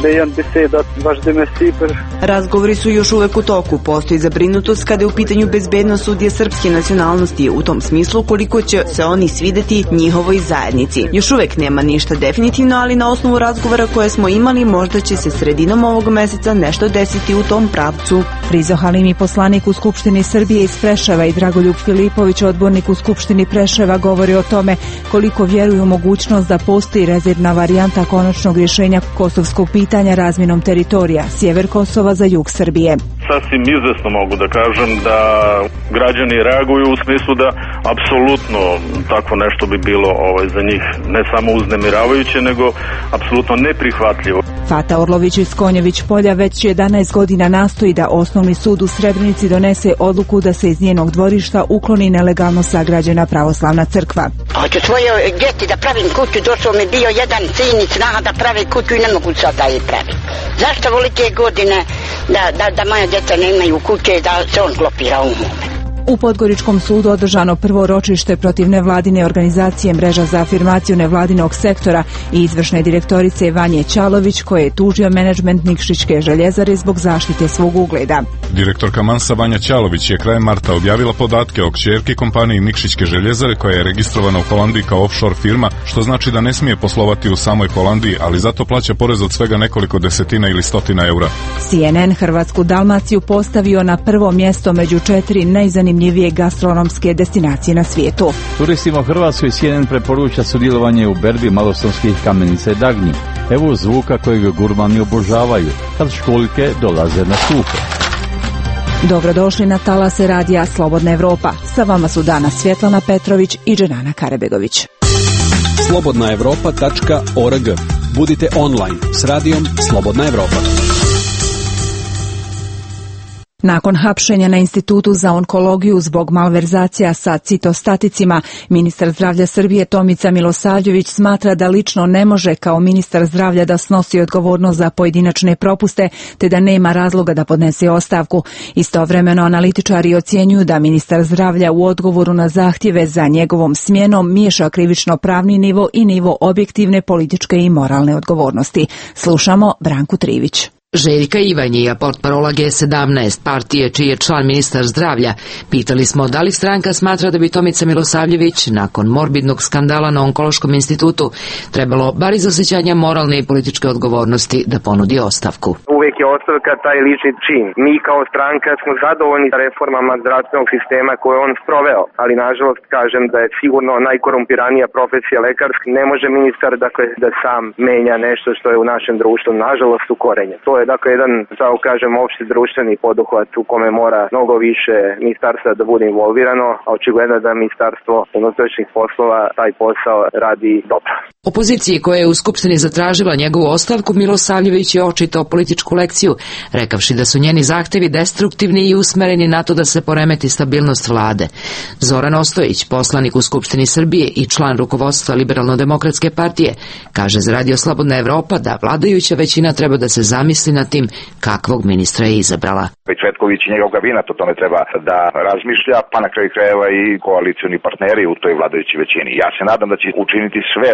Razgovori su još uvek u toku. Postoji zabrinutost kada je u pitanju bezbednost sudija srpske nacionalnosti, u tom smislu koliko će se oni svideti njihovoj zajednici. Još uvek nema ništa definitivno, ali na osnovu razgovora koje smo imali možda će se sredinom ovog meseca nešto desiti u tom pravcu. Rizo Halimi, poslanik u Skupštini Srbije iz Preševa, i Dragoljub Filipović, odbornik u Skupštini Preševa, govori o tome koliko vjeruju mogućnost da postoji rezervna varijanta konačnog rješenja kosovskog pitanja razmjenom teritorija, sjever Kosova za jug Srbije. Sasvim izvesno mogu da kažem da građani reaguju u smislu da apsolutno tako nešto bi bilo ovaj, za njih ne samo uznemiravajuće, nego apsolutno neprihvatljivo. Fata Orlović iz Konjević Polja već jedanaest godina nastoji da Osnovni sud u Srebrenici donese odluku da se iz njenog dvorišta ukloni nelegalno sagrađena pravoslavna crkva. Hoću svoje djeti da pravim kuću, došao mi bio jedan sin snaha da pravi kuću i ne mogu sad da je pravi. Zašto volike godine da, da, da moja djeca ne imaju kuće, da se on glopira u mome? U Podgoričkom sudu održano prvo ročište protiv nevladine organizacije Mreža za afirmaciju nevladinog sektora i izvršne direktorice Vanje Ćalović, koje je tužio menadžment Nikšićke željezare zbog zaštite svog ugleda. Direktorka Mansa Vanja Ćalović je krajem marta objavila podatke o kćerki kompaniji Nikšićke željezare koja je registrovana u Holandiji kao offshore firma, što znači da ne smije poslovati u samoj Holandiji, ali zato plaća porez od svega nekoliko desetina ili stotina eura. C N N Hrvatsku Dalmaciju postavio na prvo mjesto među četiri najzanimljivije gastronomske destinacije na svijetu. Turistima u Hrvatskoj C N N preporuča sudjelovanje u berbi malostonskih kamenica i dagnji. Evo zvuka kojeg gurmani obožavaju kad školjke dolaze na skupe. Dobrodošli na talase radija Slobodna Evropa. Sa vama su danas Svjetlana Petrović i Dženana Karebegović. slobodna evropa tačka org. Budite online s radijom Slobodna Evropa. Nakon hapšenja na Institutu za onkologiju zbog malverzacija sa citostaticima, ministar zdravlja Srbije Tomica Milosavljević smatra da lično ne može kao ministar zdravlja da snosi odgovornost za pojedinačne propuste, te da nema razloga da podnese ostavku. Istovremeno analitičari ocjenjuju da ministar zdravlja u odgovoru na zahtjeve za njegovom smjenom miješa krivično pravni nivo i nivo objektivne političke i moralne odgovornosti. Slušamo Branku Trivić. Željka Ivanjija, portparola G sedamnaest partije, čiji je član ministar zdravlja, pitali smo da li stranka smatra da bi Tomica Milosavljević nakon morbidnog skandala na Onkološkom institutu trebalo, bar iz osjećanja moralne i političke odgovornosti, da ponudi ostavku. Uvijek je ostavka taj lični čin. Mi kao stranka smo zadovoljni reformama zdravstvenog sistema koje on sproveo, ali nažalost kažem da je sigurno najkorumpiranija profesija lekarska. Ne može ministar dakle da sam menja nešto što je u našem društvu nažalost ukorenjeno. To je dakle jedan, tako kažem, opšti društveni poduhvat u kome mora mnogo više ministarstva da bude involvirano, a očigledno da ministarstvo unutrašnjih poslova taj posao radi dobro. Opoziciji koja je u Skupštini zatražila njegovu ostavku, Milosavljević je očitao političku lekciju, rekavši da su njeni zahtevi destruktivni i usmereni na to da se poremeti stabilnost vlade. Zoran Ostojić, poslanik u Skupštini Srbije i član rukovodstva Liberalno-demokratske partije, kaže za Radio Slobodna Evropa da vladajuća većina treba da se zamisli nad tim kakvog ministra je izabrala. Cvetković i njegov kabinet o tome treba da razmišlja, pa na kraju krajeva i koalicioni partneri u toj vladajućoj većini. Ja se nadam da će učiniti sve da takve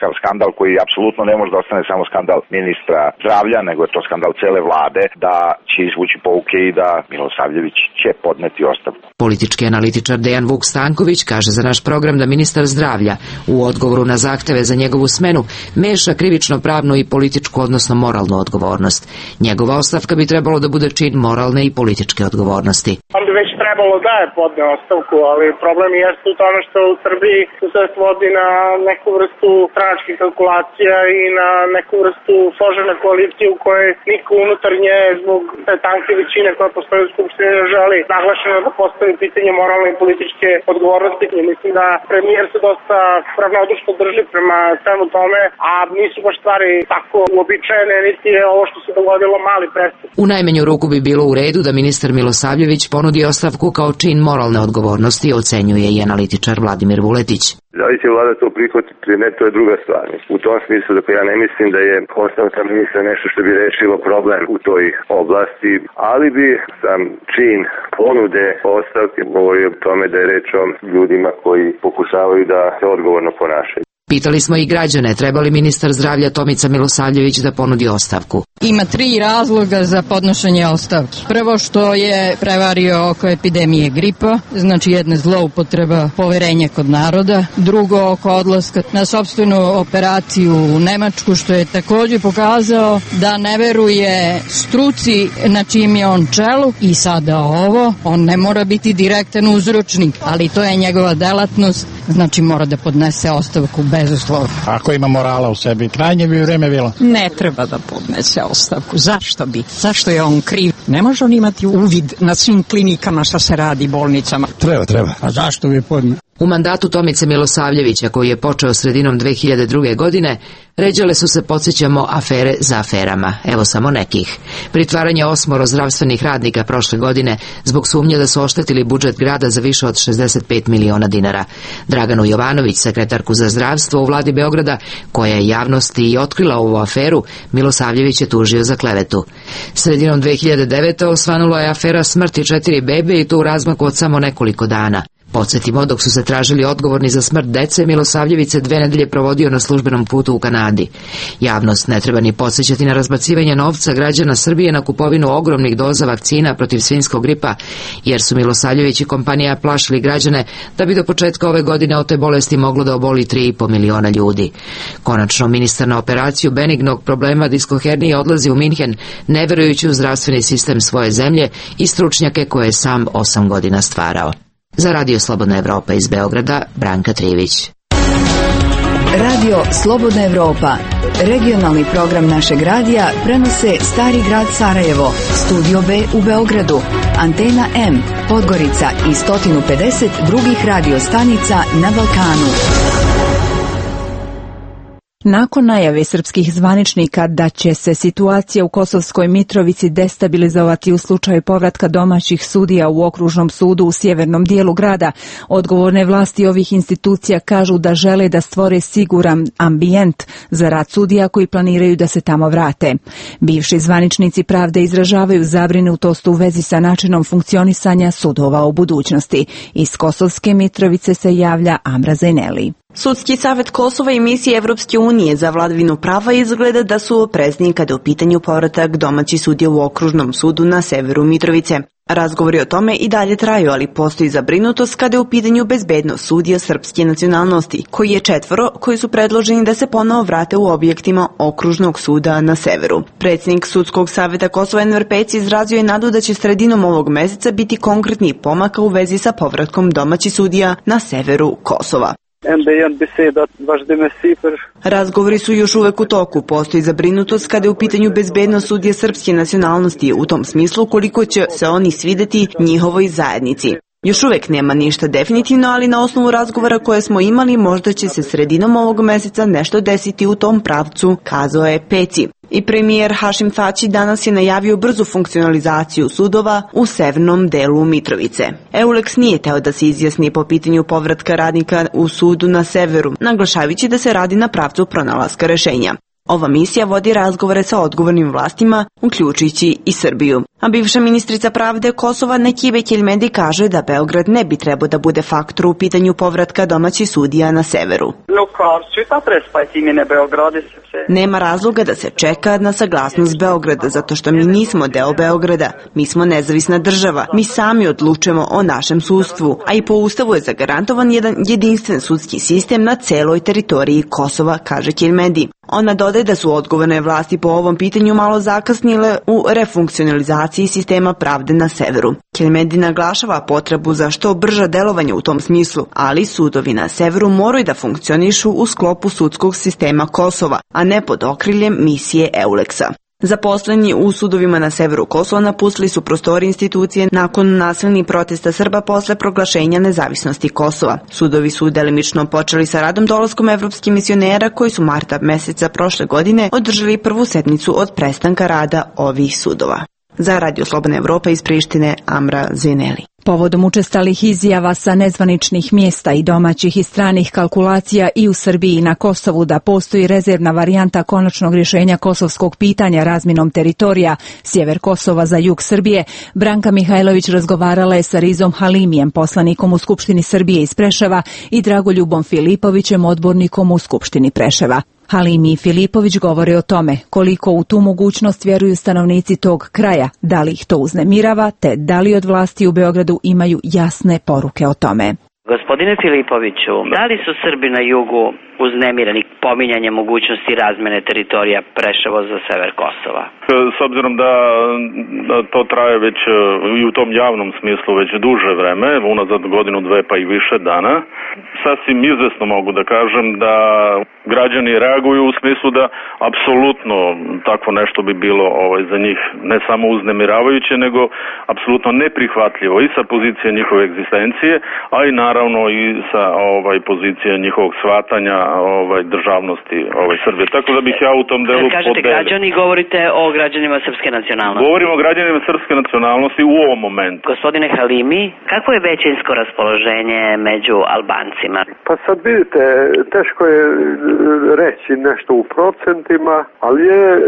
takav skandal koji apsolutno ne može da ostane samo skandal ministra zdravlja, nego je to skandal cele vlade, da će izvući pouke i da Milosavljević će podneti ostavku. Politički analitičar Dejan Vuk Stanković kaže za naš program da ministar zdravlja u odgovoru na zahteve za njegovu smenu meša krivično-pravnu i političku, odnosno moralnu odgovornost. Njegova ostavka bi trebalo da bude čin moralne i političke odgovornosti. On bi već trebalo da je podne ostavku, ali problem jeste u tome što u Srbiji se svodi na neku vrstu stranačkih kalkulacija i na neku vrstu složene koalicije u kojoj niko unutar nje zbog te tanke većine koja postoji u Skupštini ne želi naglašeno da postavi pitanje moralne i političke odgovornosti. Mislim da premijer se dosta ravnodušno drži prema svemu tome, a nisu baš stvari tako uobičajene, niti je ovo što se dogodilo mali prestup. U najmanju ruku bi bilo u redu da ministar Milosavljević ponudi ostavku kao čin moralne odgovornosti, ocenjuje i analitičar Vladimir Vuletić. Da li će vlada to prihvatiti, ne, to je druga stvar. U tom smislu, dakle, ja ne mislim da je ostavka ministra nešto što bi rešilo problem u toj oblasti, ali bi sam čin ponude ostavke govorio o tome da je reč o ljudima koji pokušavaju da se odgovorno ponašaju. Pitali smo i građane, treba li ministar zdravlja Tomica Milosavljević da ponudi ostavku. Ima tri razloga za podnošenje ostavke. Prvo što je prevario oko epidemije gripa, znači jedna zloupotreba poverenja kod naroda. Drugo oko odlaska na sopstvenu operaciju u Nemačku, što je također pokazao da ne veruje struci na čim je on čelu. I sada ovo, on ne mora biti direktan uzročnik, ali to je njegova delatnost, znači mora da podnese ostavku bez uslova. Ako ima morala u sebi, krajnje bi vreme bilo. Ne treba da podnese ostavku. Zašto bi? Zašto je on kriv? Ne može on imati uvid na svim klinikama šta se radi bolnicama. Treba, treba. A zašto bi podne? U mandatu Tomice Milosavljevića, koji je počeo sredinom dve hiljade druge. godine, ređale su se, podsjećamo, afere za aferama. Evo samo nekih. Pritvaranje osmoro zdravstvenih radnika prošle godine zbog sumnje da su oštetili budžet grada za više od šezdeset pet miliona dinara. Draganu Jovanović, sekretarku za zdravstvo u vladi Beograda, koja je javnosti i otkrila ovu aferu, Milosavljević je tužio za klevetu. Sredinom dve hiljade devete. osvanula je afera smrti četiri bebe i to u razmaku od samo nekoliko dana. Podsjetimo, dok su se tražili odgovorni za smrt dece, Milosavljević se dve nedelje provodio na službenom putu u Kanadi. Javnost ne treba ni podsjećati na razbacivanje novca građana Srbije na kupovinu ogromnih doza vakcina protiv svinjskog gripa, jer su Milosavljević i kompanija plašili građane da bi do početka ove godine od te bolesti moglo da oboli tri i po miliona ljudi. Konačno, ministar na operaciju benignog problema diskohernije odlazi u Minhen, ne verujući u zdravstveni sistem svoje zemlje i stručnjake koje je sam osam godina stvarao. Za Radio Slobodna Evropa iz Beograda, Branka Trivić. Radio Slobodna Evropa, regionalni program našeg radija, prenose Stari grad Sarajevo, Studio B u Beogradu, Antena M, Podgorica i sto pedeset drugih radio stanica na Balkanu. Nakon najave srpskih zvaničnika da će se situacija u Kosovskoj Mitrovici destabilizovati u slučaju povratka domaćih sudija u okružnom sudu u sjevernom dijelu grada, odgovorne vlasti ovih institucija kažu da žele da stvore siguran ambijent za rad sudija koji planiraju da se tamo vrate. Bivši zvaničnici pravde izražavaju zabrinutost u vezi sa načinom funkcionisanja sudova u budućnosti. Iz Kosovske Mitrovice se javlja Amra Zajneli. Sudski savjet Kosova i misije Evropske unije za vladavinu prava izgleda da su oprezni kada je u pitanju povratak domaćih sudija u okružnom sudu na severu Mitrovice. Razgovori o tome i dalje traju, ali postoji zabrinutost kada je u pitanju bezbednost sudija srpske nacionalnosti, koji je četvoro koji su predloženi da se ponovo vrate u objektima okružnog suda na severu. Predsjednik Sudskog savjeta Kosova Enver Peci izrazio je nadu da će sredinom ovog meseca biti konkretni pomaka u vezi sa povratkom domaćih sudija na severu Kosova. Razgovori su još uvek u toku. Postoji zabrinutost kada je u pitanju bezbednost sudija srpske nacionalnosti, u tom smislu koliko će se oni svideti njihovoj zajednici. Još uvek nema ništa definitivno, ali na osnovu razgovora koje smo imali možda će se sredinom ovog meseca nešto desiti u tom pravcu, kazao je Peci. I premijer Hašim Tači danas je najavio brzu funkcionalizaciju sudova u severnom delu Mitrovice. Euleks nije teo da se izjasni po pitanju povratka radnika u sudu na severu, naglašavajući da se radi na pravcu pronalaska rešenja. Ova misija vodi razgovore sa odgovornim vlastima, uključujući i Srbiju. A bivša ministrica pravde Kosova Nekibe Keljmedi kaže da Beograd ne bi trebao da bude faktor u pitanju povratka domaćih sudija na severu. Nema razloga da se čeka na saglasnost Beograda, zato što mi nismo deo Beograda. Mi smo nezavisna država. Mi sami odlučujemo o našem sudstvu, a i po Ustavu je zagarantovan jedan jedinstven sudski sistem na celoj teritoriji Kosova, kaže Keljmedi. Ona dodaje da su odgovorne vlasti po ovom pitanju malo zakasnile u refunkcionalizaciji sistema pravde na severu. Keljmedi naglašava potrebu za što brža delovanje u tom smislu, ali sudovi na severu moraju da funkcionišu u sklopu sudskog sistema Kosova, a ne pod okriljem misije Euleksa. Zaposleni u sudovima na severu Kosova napustili su prostori institucije nakon nasilnih protesta Srba posle proglašenja nezavisnosti Kosova. Sudovi su delimično počeli sa radom dolaskom evropskih misionera koji su marta meseca prošle godine održali prvu sednicu od prestanka rada ovih sudova. Za Radio Slobodna Evropa iz Prištine, Amra Zineli. Povodom učestalih izjava sa nezvaničnih mjesta i domaćih i stranih kalkulacija i u Srbiji i na Kosovu da postoji rezervna varijanta konačnog rješenja kosovskog pitanja razminom teritorija sjever Kosova za jug Srbije, Branka Mihajlović razgovarala je sa Rizom Halimijem, poslanikom u Skupštini Srbije iz Preševa, i Dragoljubom Filipovićem, odbornikom u Skupštini Preševa. Halimi i Filipović govore o tome koliko u tu mogućnost vjeruju stanovnici tog kraja, da li ih to uznemirava, te da li od vlasti u Beogradu imaju jasne poruke o tome. Gospodine Filipoviću, da li su Srbi na jugu uznemireni pominjanjem mogućnosti razmene teritorija Preševo za sever Kosova? S obzirom da to traje već i u tom javnom smislu već duže vreme, unazad godinu, dve pa i više dana, sasvim izvesno mogu da kažem da građani reaguju u smislu da apsolutno takvo nešto bi bilo ovaj, za njih ne samo uznemiravajuće, nego apsolutno neprihvatljivo i sa pozicije njihove egzistencije, a i naravno i sa ovaj, pozicije njihovog shvatanja ovaj, državnosti ovaj, Srbije. Tako da bih ja u tom delu podelio. Kažete podelio. građani, govorite o građanima srpske nacionalnosti. Govorimo o građanima srpske nacionalnosti u ovom momentu. Gospodine Halimi, kako je većinsko raspoloženje među Albancima? Pa sad vidite, teško je reći nešto u procentima, ali je e,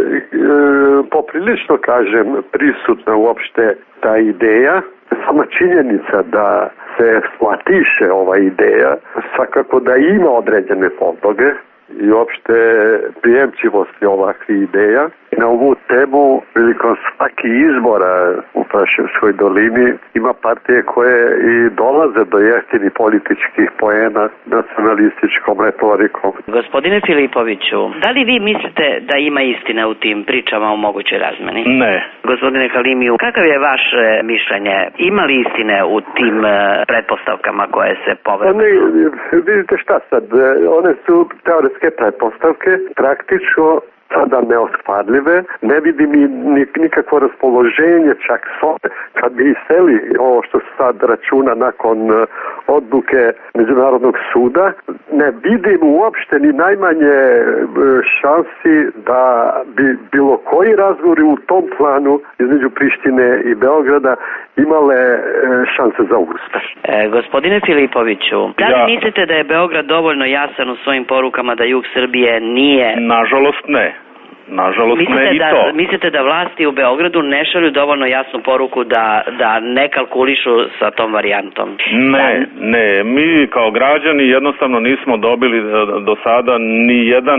poprilično, kažem, prisutna uopšte ta ideja. Sama činjenica da se eksploatiše ova ideja, svakako da ima određene podloge i uopšte prijemčivosti ovakvih ideja. I na ovu temu, prilikom svaki izbora u Preševskoj dolini, ima partije koje i dolaze do jeftinih političkih poena nacionalističkom retorikom. Gospodine Filipoviću, da li vi mislite da ima istine u tim pričama o mogućoj razmeni? Ne. Gospodine Halimiju, kakav je vaše mišljenje? Ima li istine u tim uh, pretpostavkama koje se povrlo? Ne, vidite šta sad, one su teoretske pretpostavke, praktično sada neostvarljive, ne vidim ni, ni nikakvo raspoloženje čak svoje. Kad bi iseli ovo što se sad računa nakon uh, odluke Međunarodnog suda, ne vidim uopšte ni najmanje uh, šansi da bi bilo koji razgovori u tom planu između Prištine i Beograda imale uh, šanse za uspeh. E, gospodine Filipoviću, da li ja. mislite da je Beograd dovoljno jasan u svojim porukama da jug Srbije nije... Nažalost ne. Nažalost mislite ne i da, to. Mislite da vlasti u Beogradu ne šalju dovoljno jasnu poruku da, da ne kalkulišu sa tom varijantom? Ne, ne. Mi kao građani jednostavno nismo dobili do sada ni jedan,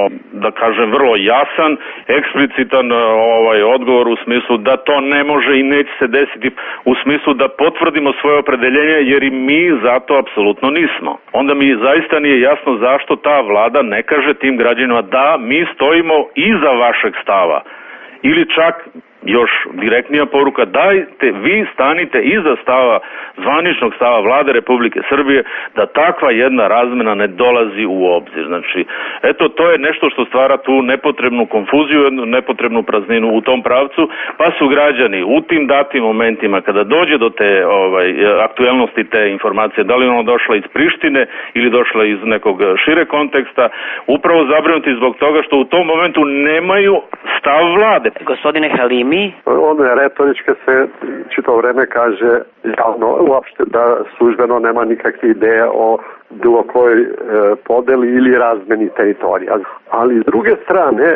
da kažem, vrlo jasan, eksplicitan ovaj odgovor u smislu da to ne može i neće se desiti, u smislu da potvrdimo svoje opredeljenje, jer i mi zato apsolutno nismo. Onda mi zaista nije jasno zašto ta vlada ne kaže tim građanima da mi stojimo iza vašeg stava, ili čak još direktnija poruka, dajte, vi stanite iza stava, zvaničnog stava Vlade Republike Srbije, da takva jedna razmena ne dolazi u obzir. Znači, eto, to je nešto što stvara tu nepotrebnu konfuziju, nepotrebnu prazninu u tom pravcu, pa su građani u tim datim momentima, kada dođe do te ovaj, aktuelnosti te informacije, da li ono došla iz Prištine ili došla iz nekog šire konteksta, upravo zabrinuti zbog toga što u tom momentu nemaju stav Vlade. Gospodine Halim, mi? Ono je retorička, se čito vreme kaže javno, uopšte da službeno nema nikakve ideje o bilo kojoj e, podeli ili razmeni teritorija. Ali s druge strane,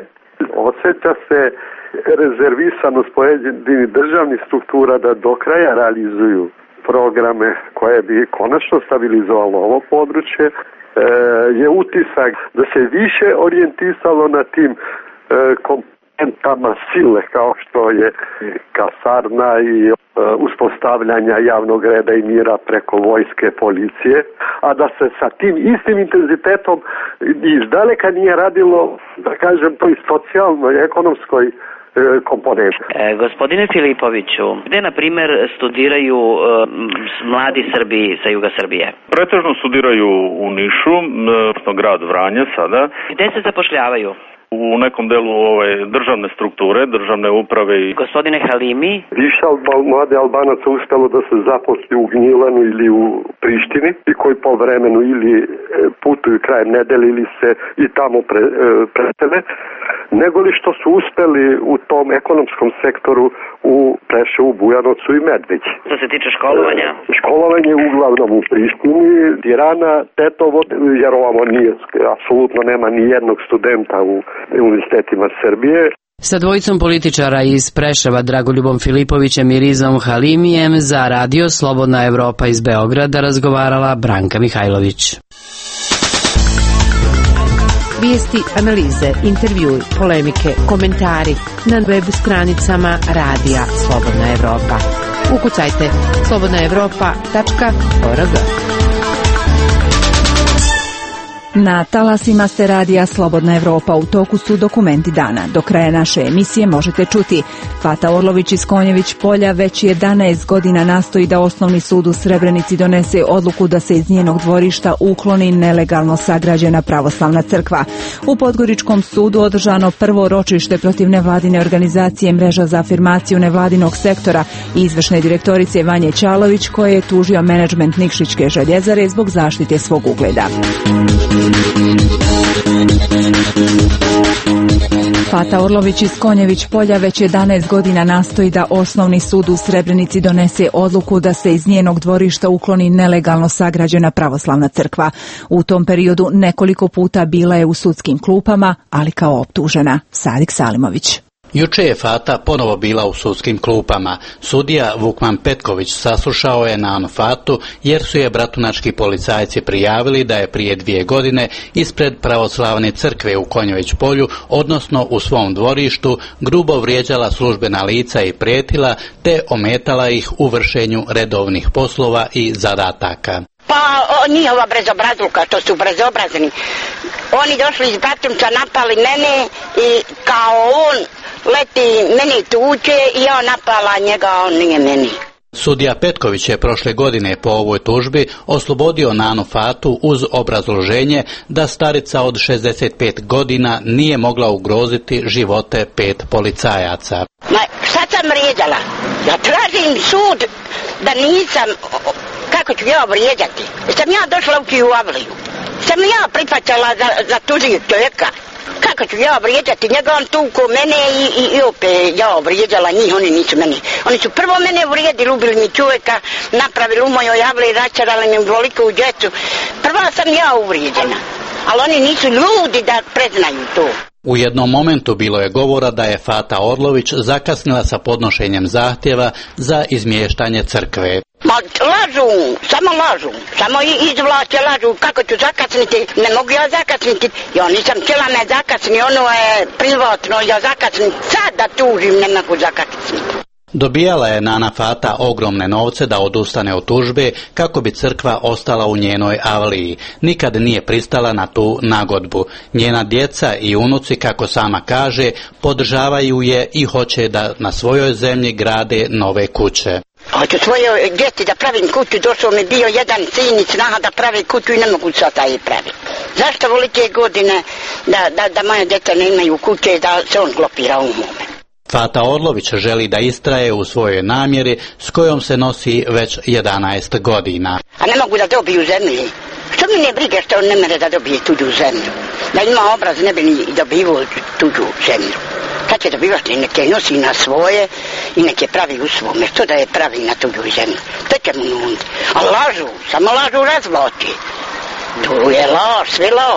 Osjeća se rezervisanost pojedinih državnih struktura da do kraja realizuju programe koje bi konačno stabilizovalo ovo područje. E, je utisak da se više orijentisalo na tim e, komponentama sile kao što je kasarna i e, uspostavljanja javnog reda i mira preko vojske, policije, a da se sa tim istim intenzitetom izdaleka nije radilo, da kažem, po i socijalnoj, ekonomskoj komponent. E, gospodine Filipoviću, gde na primer studiraju e, mladi Srbi sa juga Srbije? Pretežno studiraju u Nišu, e, grad Vranje sada. Gde se zapošljavaju? U nekom delu ove državne strukture, državne uprave i... Gospodine Halimi? Više mlade Albanaca uspelo da se zaposli u Gnjilanu ili u Prištini i koji po vremenu ili putuju krajem nedelje ili se i tamo pre, pretele, nego li što su uspeli u tom ekonomskom sektoru u Preševu, Bujanovcu i Medveđi. Što se tiče školovanja? Školovanje uglavnom u Prištini, Tirana, Tetovo, jer ovamo nije, apsolutno nema ni jednog studenta u univerzitetima Srbije. Sa dvojicom političara iz Preševa, Dragoljubom Filipovićem i Rizom Halimijem, za radio Slobodna Evropa iz Beograda razgovarala Branka Mihajlović. Vijesti, analize, intervjui, polemike, komentari na web stranicama radija Slobodna Evropa. Ukucajte slobodna evropa tačka org. Na talasima ste radija Slobodna Evropa, u toku su dokumenti dana. Do kraja naše emisije možete čuti: Fata Orlović iz Konjević polja već jedanaest godina nastoji da Osnovni sud u Srebrenici donese odluku da se iz njenog dvorišta ukloni nelegalno sagrađena pravoslavna crkva. U Podgoričkom sudu održano prvo ročište protiv nevladine organizacije Mreža za afirmaciju nevladinog sektora i izvršne direktorice Vanje Ćalović, koje je tužio menadžment Nikšićke željezare zbog zaštite svog ugleda. Fata Orlović iz Konjević polja već jedanaest godina nastoji da Osnovni sud u Srebrenici donese odluku da se iz njenog dvorišta ukloni nelegalno sagrađena pravoslavna crkva. U tom periodu nekoliko puta bila je u sudskim klupama, ali kao optužena. Sadik Salimović. Juče je Fata ponovo bila u sudskim klupama. Sudija Vukman Petković saslušao je Nanu Fatu jer su je bratunački policajci prijavili da je prije dvije godine ispred pravoslavne crkve u Konjević polju, odnosno u svom dvorištu, grubo vrijeđala službena lica i prijetila, te ometala ih u vršenju redovnih poslova i zadataka. Pa o, njihova brezobrazluka, to su brezobrazni. Oni došli iz Batumca, napali mene i kao on leti meni tuče i ja napala njega, on nije meni. Sudija Petković je prošle godine po ovoj tužbi oslobodio Nanu Fatu uz obrazloženje da starica od šezdeset pet godina nije mogla ugroziti živote pet policajaca. Ma šta sam vrijeđala? Ja tražim sud da nisam, kako ću ja vrijeđati? Sam ja došla u Kiju Avliju. Sam ja prihvaćala za, za tuđi čovjeka. Kako ću ja vrijeđati njega, on tuko mene i, i, i opet ja vrijeđala njih, oni nisu meni. Oni su prvo mene vrijedili, ubili mi čovjeka, napravili u mojoj javli i račarali mi dvoliku u djecu. Prva sam ja uvrijeđena, ali oni nisu ljudi da preznaju to. U jednom momentu bilo je govora da je Fata Orlović zakasnila sa podnošenjem zahtjeva za izmještanje crkve. Ma lažu, samo lažu, samo izvlače lažu, kako ću zakasniti, ne mogu ja zakasniti, ja nisam htjela me zakasniti, ono je privatno, ja zakasnim, sad da tužim, ne mogu zakasniti. Dobijala je Nana Fata ogromne novce da odustane od tužbe kako bi crkva ostala u njenoj avliji. Nikad nije pristala na tu nagodbu. Njena djeca i unuci, kako sama kaže, podržavaju je i hoće da na svojoj zemlji grade nove kuće. Hoću svojoj djeci da pravim kuću, došao mi bio jedan sinic naha da pravi kuću i ne mogu sada je pravi. Zašto volike godine da, da, da moja djeca ne imaju kuće, da se on glopira u mome? Fata Orlović želi da istraje u svojoj namjeri s kojom se nosi već jedanaest godina. A ne mogu da dobiju zemlji. Što mi ne briga što on ne mere da dobije tuđu zemlju? Da ima obraz ne bi ni dobivao tuđu zemlju. Kad će dobivati, nek je nosi na svoje i nek je pravi u svome. Što da je pravi na tuđu zemlju? To će mu nundi. A lažu, samo lažu razvlači. To je laž, sve laž.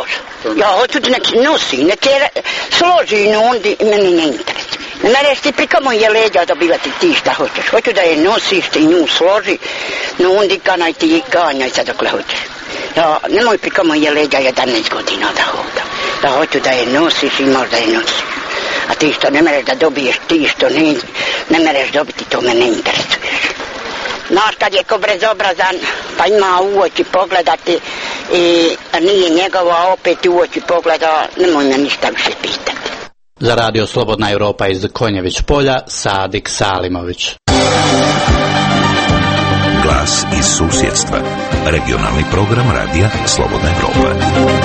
Ja hoću da nek nosi, nek je složi i nundi, meni ne interesuje. Ne mereš ti priko moje leđa dobivati ti šta hoćeš. Hoću da je nosiš ti nju složi, nundi kanaj ti ganjaj sad dokle hoćeš. Ja, nemoj priko moje leđa jedanaest godina da hoda. Da hoću da je nosiš i možda je nosiš. A ti što ne mereš da dobiješ, ti što ne, ne mereš dobiti, to me ne interesuješ. Znaš kad je ko bezobrazan, pa ima u oči pogledati i nije njegovo, a opet u oči pogleda, nemoj me ništa više pitati. Za radio Slobodna Evropa iz Konjević polja, Sadik Salimović. Glas iz susjedstva. Regionalni program radija Slobodna Evropa.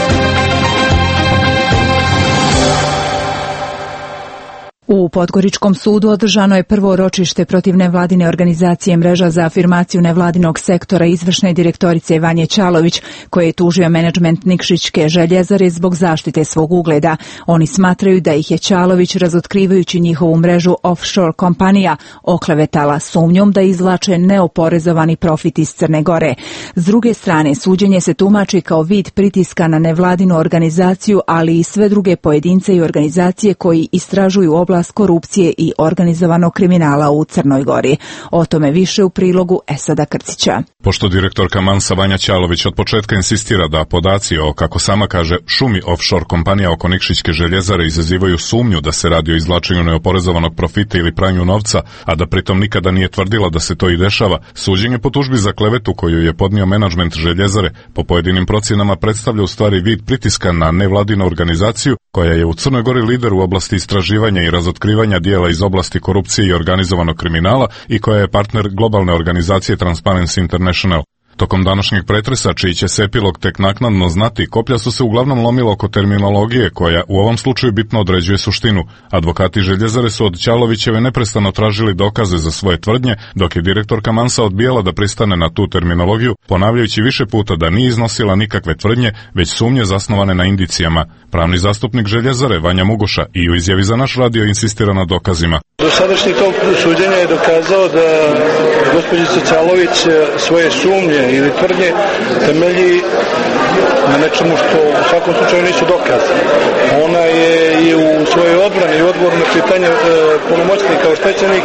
U Podgoričkom sudu održano je prvo ročište protiv nevladine organizacije Mreža za afirmaciju nevladinog sektora izvršne direktorice Vanje Ćalović, koje je tužio menadžment Nikšićke željezare zbog zaštite svog ugleda. Oni smatraju da ih je Ćalović, razotkrivajući njihovu mrežu offshore kompanija, oklevetala sumnjom da izvlače neoporezovani profit iz Crne Gore. S druge strane, suđenje se tumači kao vid pritiska na nevladinu organizaciju, ali i sve druge pojedince i organizacije koji istražuju oblast korupcije i organizovanog kriminala u Crnoj Gori. O tome više u prilogu Esada Krcića. Pošto direktorka Mansa Vanja Ćalović od početka insistira da podaci o, kako sama kaže, šumi offshore kompanija oko Nikšićke željezare izazivaju sumnju da se radi o izvlačenju neoporezovanog profita ili pranju novca, a da pritom nikada nije tvrdila da se to i dešava, suđenje po tužbi za klevetu koju je podnio menadžment željezare po pojedinim procjenama predstavlja u stvari vid pritiska na nevladinu organizaciju koja je u Crnoj Gori lider u oblasti istraživanja i razotkrivanja dijela iz oblasti korupcije i organizovanog kriminala i koja je partner globalne organizacije Transparency International. Tokom današnjeg pretresa, čiji će se epilog tek naknadno znati, koplja su se uglavnom lomila oko terminologije, koja u ovom slučaju bitno određuje suštinu. Advokati željezare su od Ćalovićeve neprestano tražili dokaze za svoje tvrdnje, dok je direktorka Mansa odbijala da pristane na tu terminologiju, ponavljajući više puta da nije iznosila nikakve tvrdnje, već sumnje zasnovane na indicijama. Pravni zastupnik željezare Vanja Mugoša i u izjavi za naš radio insistira na dokazima. Dosadašnji tok suđenja je dokazao da gospođica Ćalović svoje sumnje ili tvrdnje temelji na nečemu što u svakom slučaju nisu dokaze. Ona je i u svojoj odbrani i odgovoru na pitanje e, punomoćnika oštećenih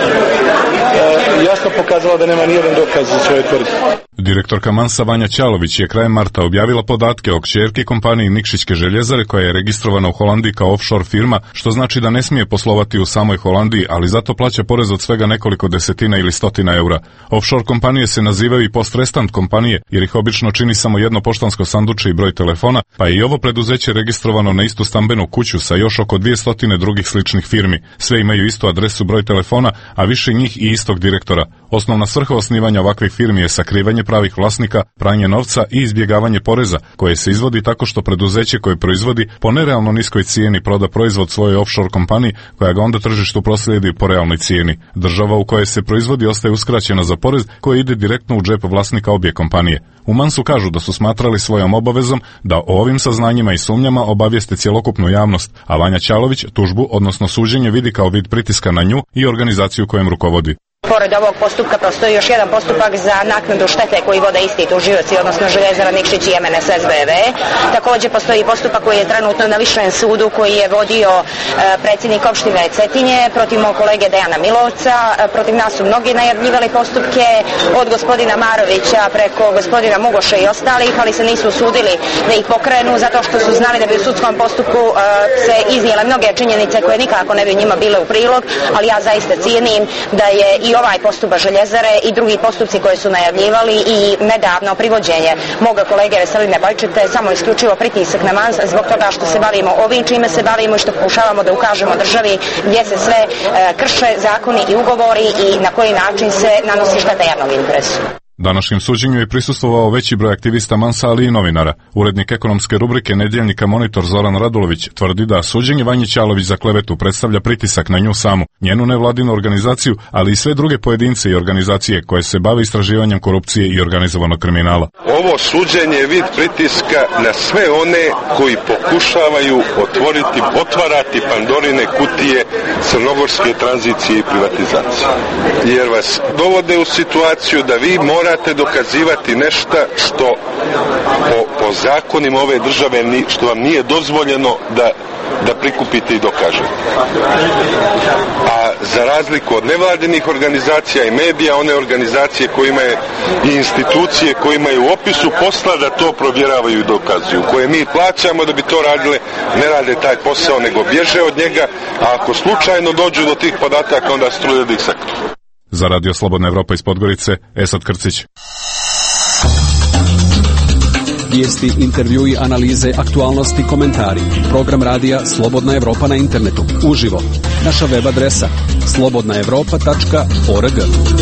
e, jasno pokazala da nema nijedan dokaz za svoje tvrdnje. Direktorka Mansa Vanja Ćalović je krajem marta objavila podatke o kćerki kompaniji Nikšićke željezare koja je registrovana u Holandiji kao offshore firma, što znači da ne smije poslovati u samoj Holandiji, ali zato plaća porez od svega nekoliko desetina ili stotina eura. Offshore kompanije se nazivaju i post-restant kompanije, jer ih obično čini samo jedno poštansko sanduče i broj telefona, pa je i ovo preduzeće registrovano na istu stambenu kuću sa još oko dvjesto drugih sličnih firmi. Sve imaju istu adresu, broj telefona, a više njih i istog direktora. Osnovna svrha osnivanja ovakvih firmi je sakrivanje pravih vlasnika, pranje novca i izbjegavanje poreza, koje se izvodi tako što preduzeće koje proizvodi po nerealno niskoj cijeni proda proizvod svojoj offshore kompaniji, koja ga onda tržištu proslijedi po realnoj cijeni. Država u kojoj se proizvodi ostaje uskraćena za porez koji ide direktno u džep vlasnika obje kompanije. U Mansu kažu da su smatrali svojom obavezom da o ovim saznanjima i sumnjama obavijeste cjelokupnu javnost, a Vanja Ćalović tužbu, odnosno suđenje, vidi kao vid pritiska na nju i organizaciju kojem rukovodi. Pored ovog postupka postoji još jedan postupak za naknadu štete koji vode isti tužioci, odnosno Željezara Nikšić i M N S S B V. Također postoji postupak koji je trenutno na Višem sudu koji je vodio e, predsjednik opštine Cetinje protiv mog kolege Dejana Milovca. E, protiv nas su mnogi najavljivali postupke od gospodina Marovića preko gospodina Mugoša i ostalih, ali se nisu usudili da ih pokrenu zato što su znali da bi u sudskom postupku e, se iznijele mnoge činjenice koje nikako ne bi njima bile u prilog, ali ja zaista cijenim da je i ovaj postupak Željezare i drugi postupci koje su najavljivali i nedavno privođenje moga kolege Veseline Bojčete samo isključivo pritisak na Mans zbog toga što se bavimo ovim čime se bavimo i što pokušavamo da ukažemo državi gdje se sve e, krše zakoni i ugovori i na koji način se nanosi šteta javnog interesu. Današnjem suđenju je prisustvovao veći broj aktivista Mansa, ali i novinara. Urednik ekonomske rubrike nedjeljnika Monitor Zoran Radulović tvrdi da suđenje Vanji Ćalović za klevetu predstavlja pritisak na nju samu, njenu nevladinu organizaciju, ali i sve druge pojedince i organizacije koje se bave istraživanjem korupcije i organizovanog kriminala. Ovo suđenje je vid pritiska na sve one koji pokušavaju otvoriti, otvarati Pandorine kutije crnogorske tranzicije i privatizacije. Jer vas dovode u situaciju da vi morate morate dokazivati nešto što po, po zakonima ove države ni, što vam nije dozvoljeno da, da prikupite i dokažete. A za razliku od nevladinih organizacija i medija, one organizacije koje imaju i institucije koje imaju u opisu posla da to provjeravaju i dokazuju, koje mi plaćamo da bi to radile, ne rade taj posao nego bježe od njega, a ako slučajno dođu do tih podataka onda se trude da ih sakriju. Za Radio Slobodna Evropa iz Podgorice, Esad Krcić. Vijesti, intervjui, analize, aktualnosti, komentari. Program radija Slobodna Evropa na internetu. Uživo. Naša web adresa slobodna evropa tačka org.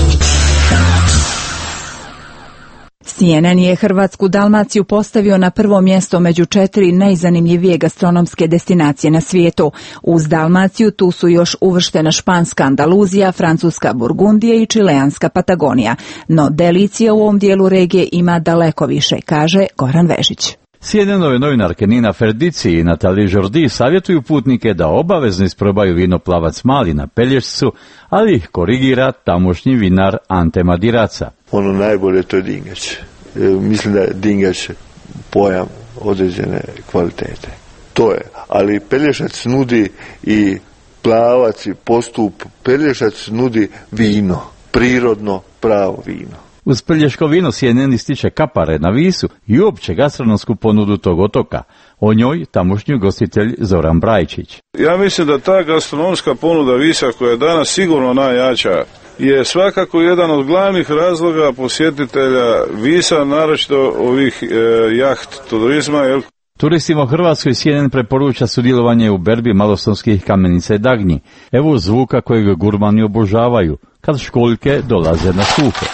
C N N je Hrvatsku Dalmaciju postavio na prvo mjesto među četiri najzanimljivije gastronomske destinacije na svijetu. Uz Dalmaciju tu su još uvrštena španska Andaluzija, francuska Burgundija i čileanska Patagonija. No delicija u ovom dijelu regije ima daleko više, kaže Goran Vežić. C N N-ove novinarke Nina Ferdici i Natalija Žordi savjetuju putnike da obavezno isprobaju vino Plavac Mali na Pelješcu, ali ih korigira tamošnji vinar Ante Madiraca. Ono najbolje to je Dingač. E, mislim da je Dingač pojam određene kvalitete. To je. Ali Pelješac nudi i Plavac i postup. Pelješac nudi vino. Prirodno, pravo vino. Uz pelješko vino C N N ističe kapare na Visu i uopće gastronomsku ponudu tog otoka. O njoj tamošnji gostitelj Zoran Brajčić. Ja mislim da ta gastronomska ponuda Visa, koja je danas sigurno najjača, je svakako jedan od glavnih razloga posjetitelja Visa, naročito ovih e, jaht turizma. Jel? Turistima u Hrvatskoj C N N preporuča sudjelovanje u berbi malostonskih kamenica i dagnji. Evo zvuka kojeg gurmani obožavaju, kad školjke dolaze na suho.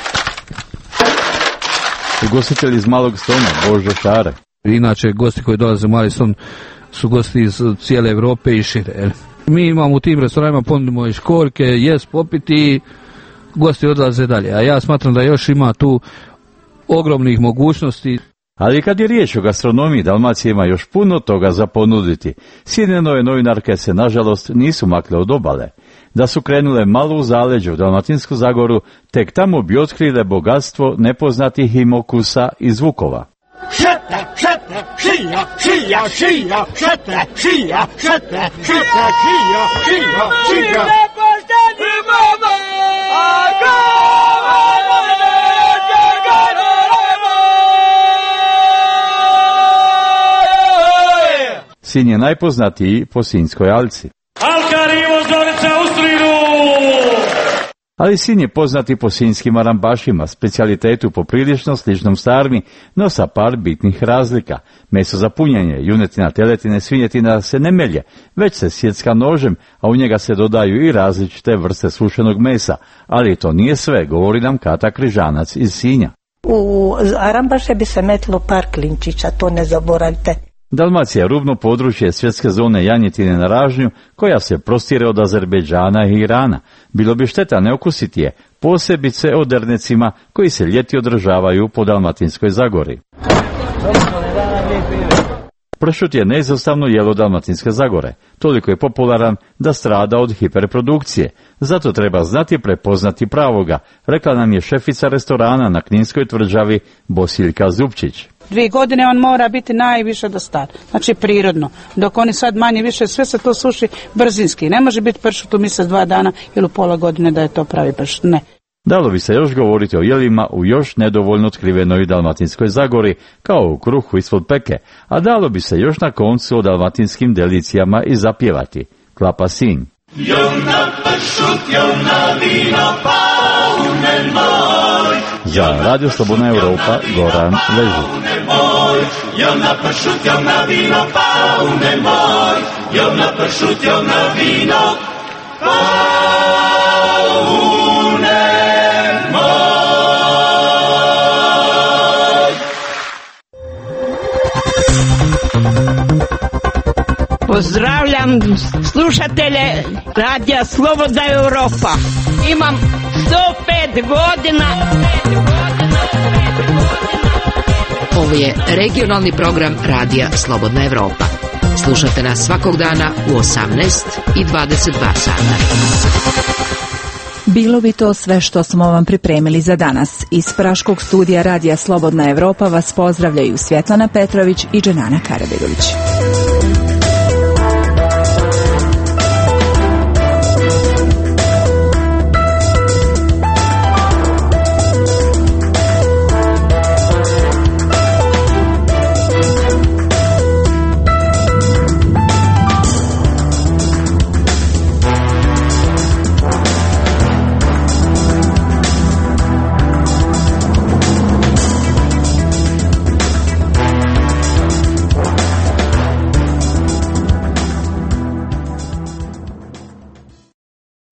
Ugostitelj iz Malog Stona, Božo Šare. Inače, gosti koji dolaze u Mali Ston su gosti iz cijele Europe i šire. Mi imamo u tim restoranima, ponudimo i školjke, jest, popiti i gosti odlaze dalje. A ja smatram da još ima tu ogromnih mogućnosti. Ali kad je riječ o gastronomiji, Dalmacija ima još puno toga za ponuditi. C N N-ove novinarke se, nažalost, nisu makle od obale. Da su krenule malo u zaleđu u Dalmatinsku Zagoru, tek tamo bi otkrile bogatstvo nepoznatih im okusa i zvukova. Šete, šete, šija, šija, šija, šete, šija, šete, šete, šija, šija, šija. Nepošteni mama, a Sinj je najpoznatiji po Sinjskoj alci. Ali Sinj je poznati po sinjskim arambašima, specijalitetu poprilično sličnom sarmi, no sa par bitnih razlika. Meso za punjenje, junetina, teletine, svinjetina se ne melje, već se sjecka nožem, a u njega se dodaju i različite vrste sušenog mesa. Ali to nije sve, govori nam Kata Križanac iz Sinja. U arambaše bi se metilo par klinčića, to ne zaboravite. Dalmacija je rubno područje svjetske zone janjetine na ražnju, koja se prostire od Azerbejdžana i Irana. Bilo bi šteta ne okusiti je, posebice o dernecima koji se ljeti održavaju po Dalmatinskoj Zagori. Pršut je neizostavno jelo Dalmatinske Zagore. Toliko je popularan da strada od hiperprodukcije. Zato treba znati prepoznati pravoga, rekla nam je šefica restorana na Kninskoj tvrđavi Bosiljka Zupčić. Dvije godine on mora biti najviše do star, znači prirodno. Dok oni sad manje više, sve se to suši brzinski. Ne može biti pršut u mjesec, dva dana ili u pola godine da je to pravi pršut, ne. Dalo bi se još govoriti o jelima u još nedovoljno otkrivenoj Dalmatinskoj Zagori, kao u kruhu ispod peke, a dalo bi se još na koncu o dalmatinskim delicijama i zapjevati. Klapa Sinj. Za Radio Slobodna Evropa, Goran Vežić. Pozdravljam slušatelje Radija Slobodna Evropa. Imam sto pet godina. Ovo je regionalni program Radija Slobodna Evropa. Slušate nas svakog dana u osamnaest i dvadeset dva sata. Bilo bi to sve što smo vam pripremili za danas. Iz Praškog studija Radija Slobodna Evropa vas pozdravljaju Svjetlana Petrović i Dženana Karabegović.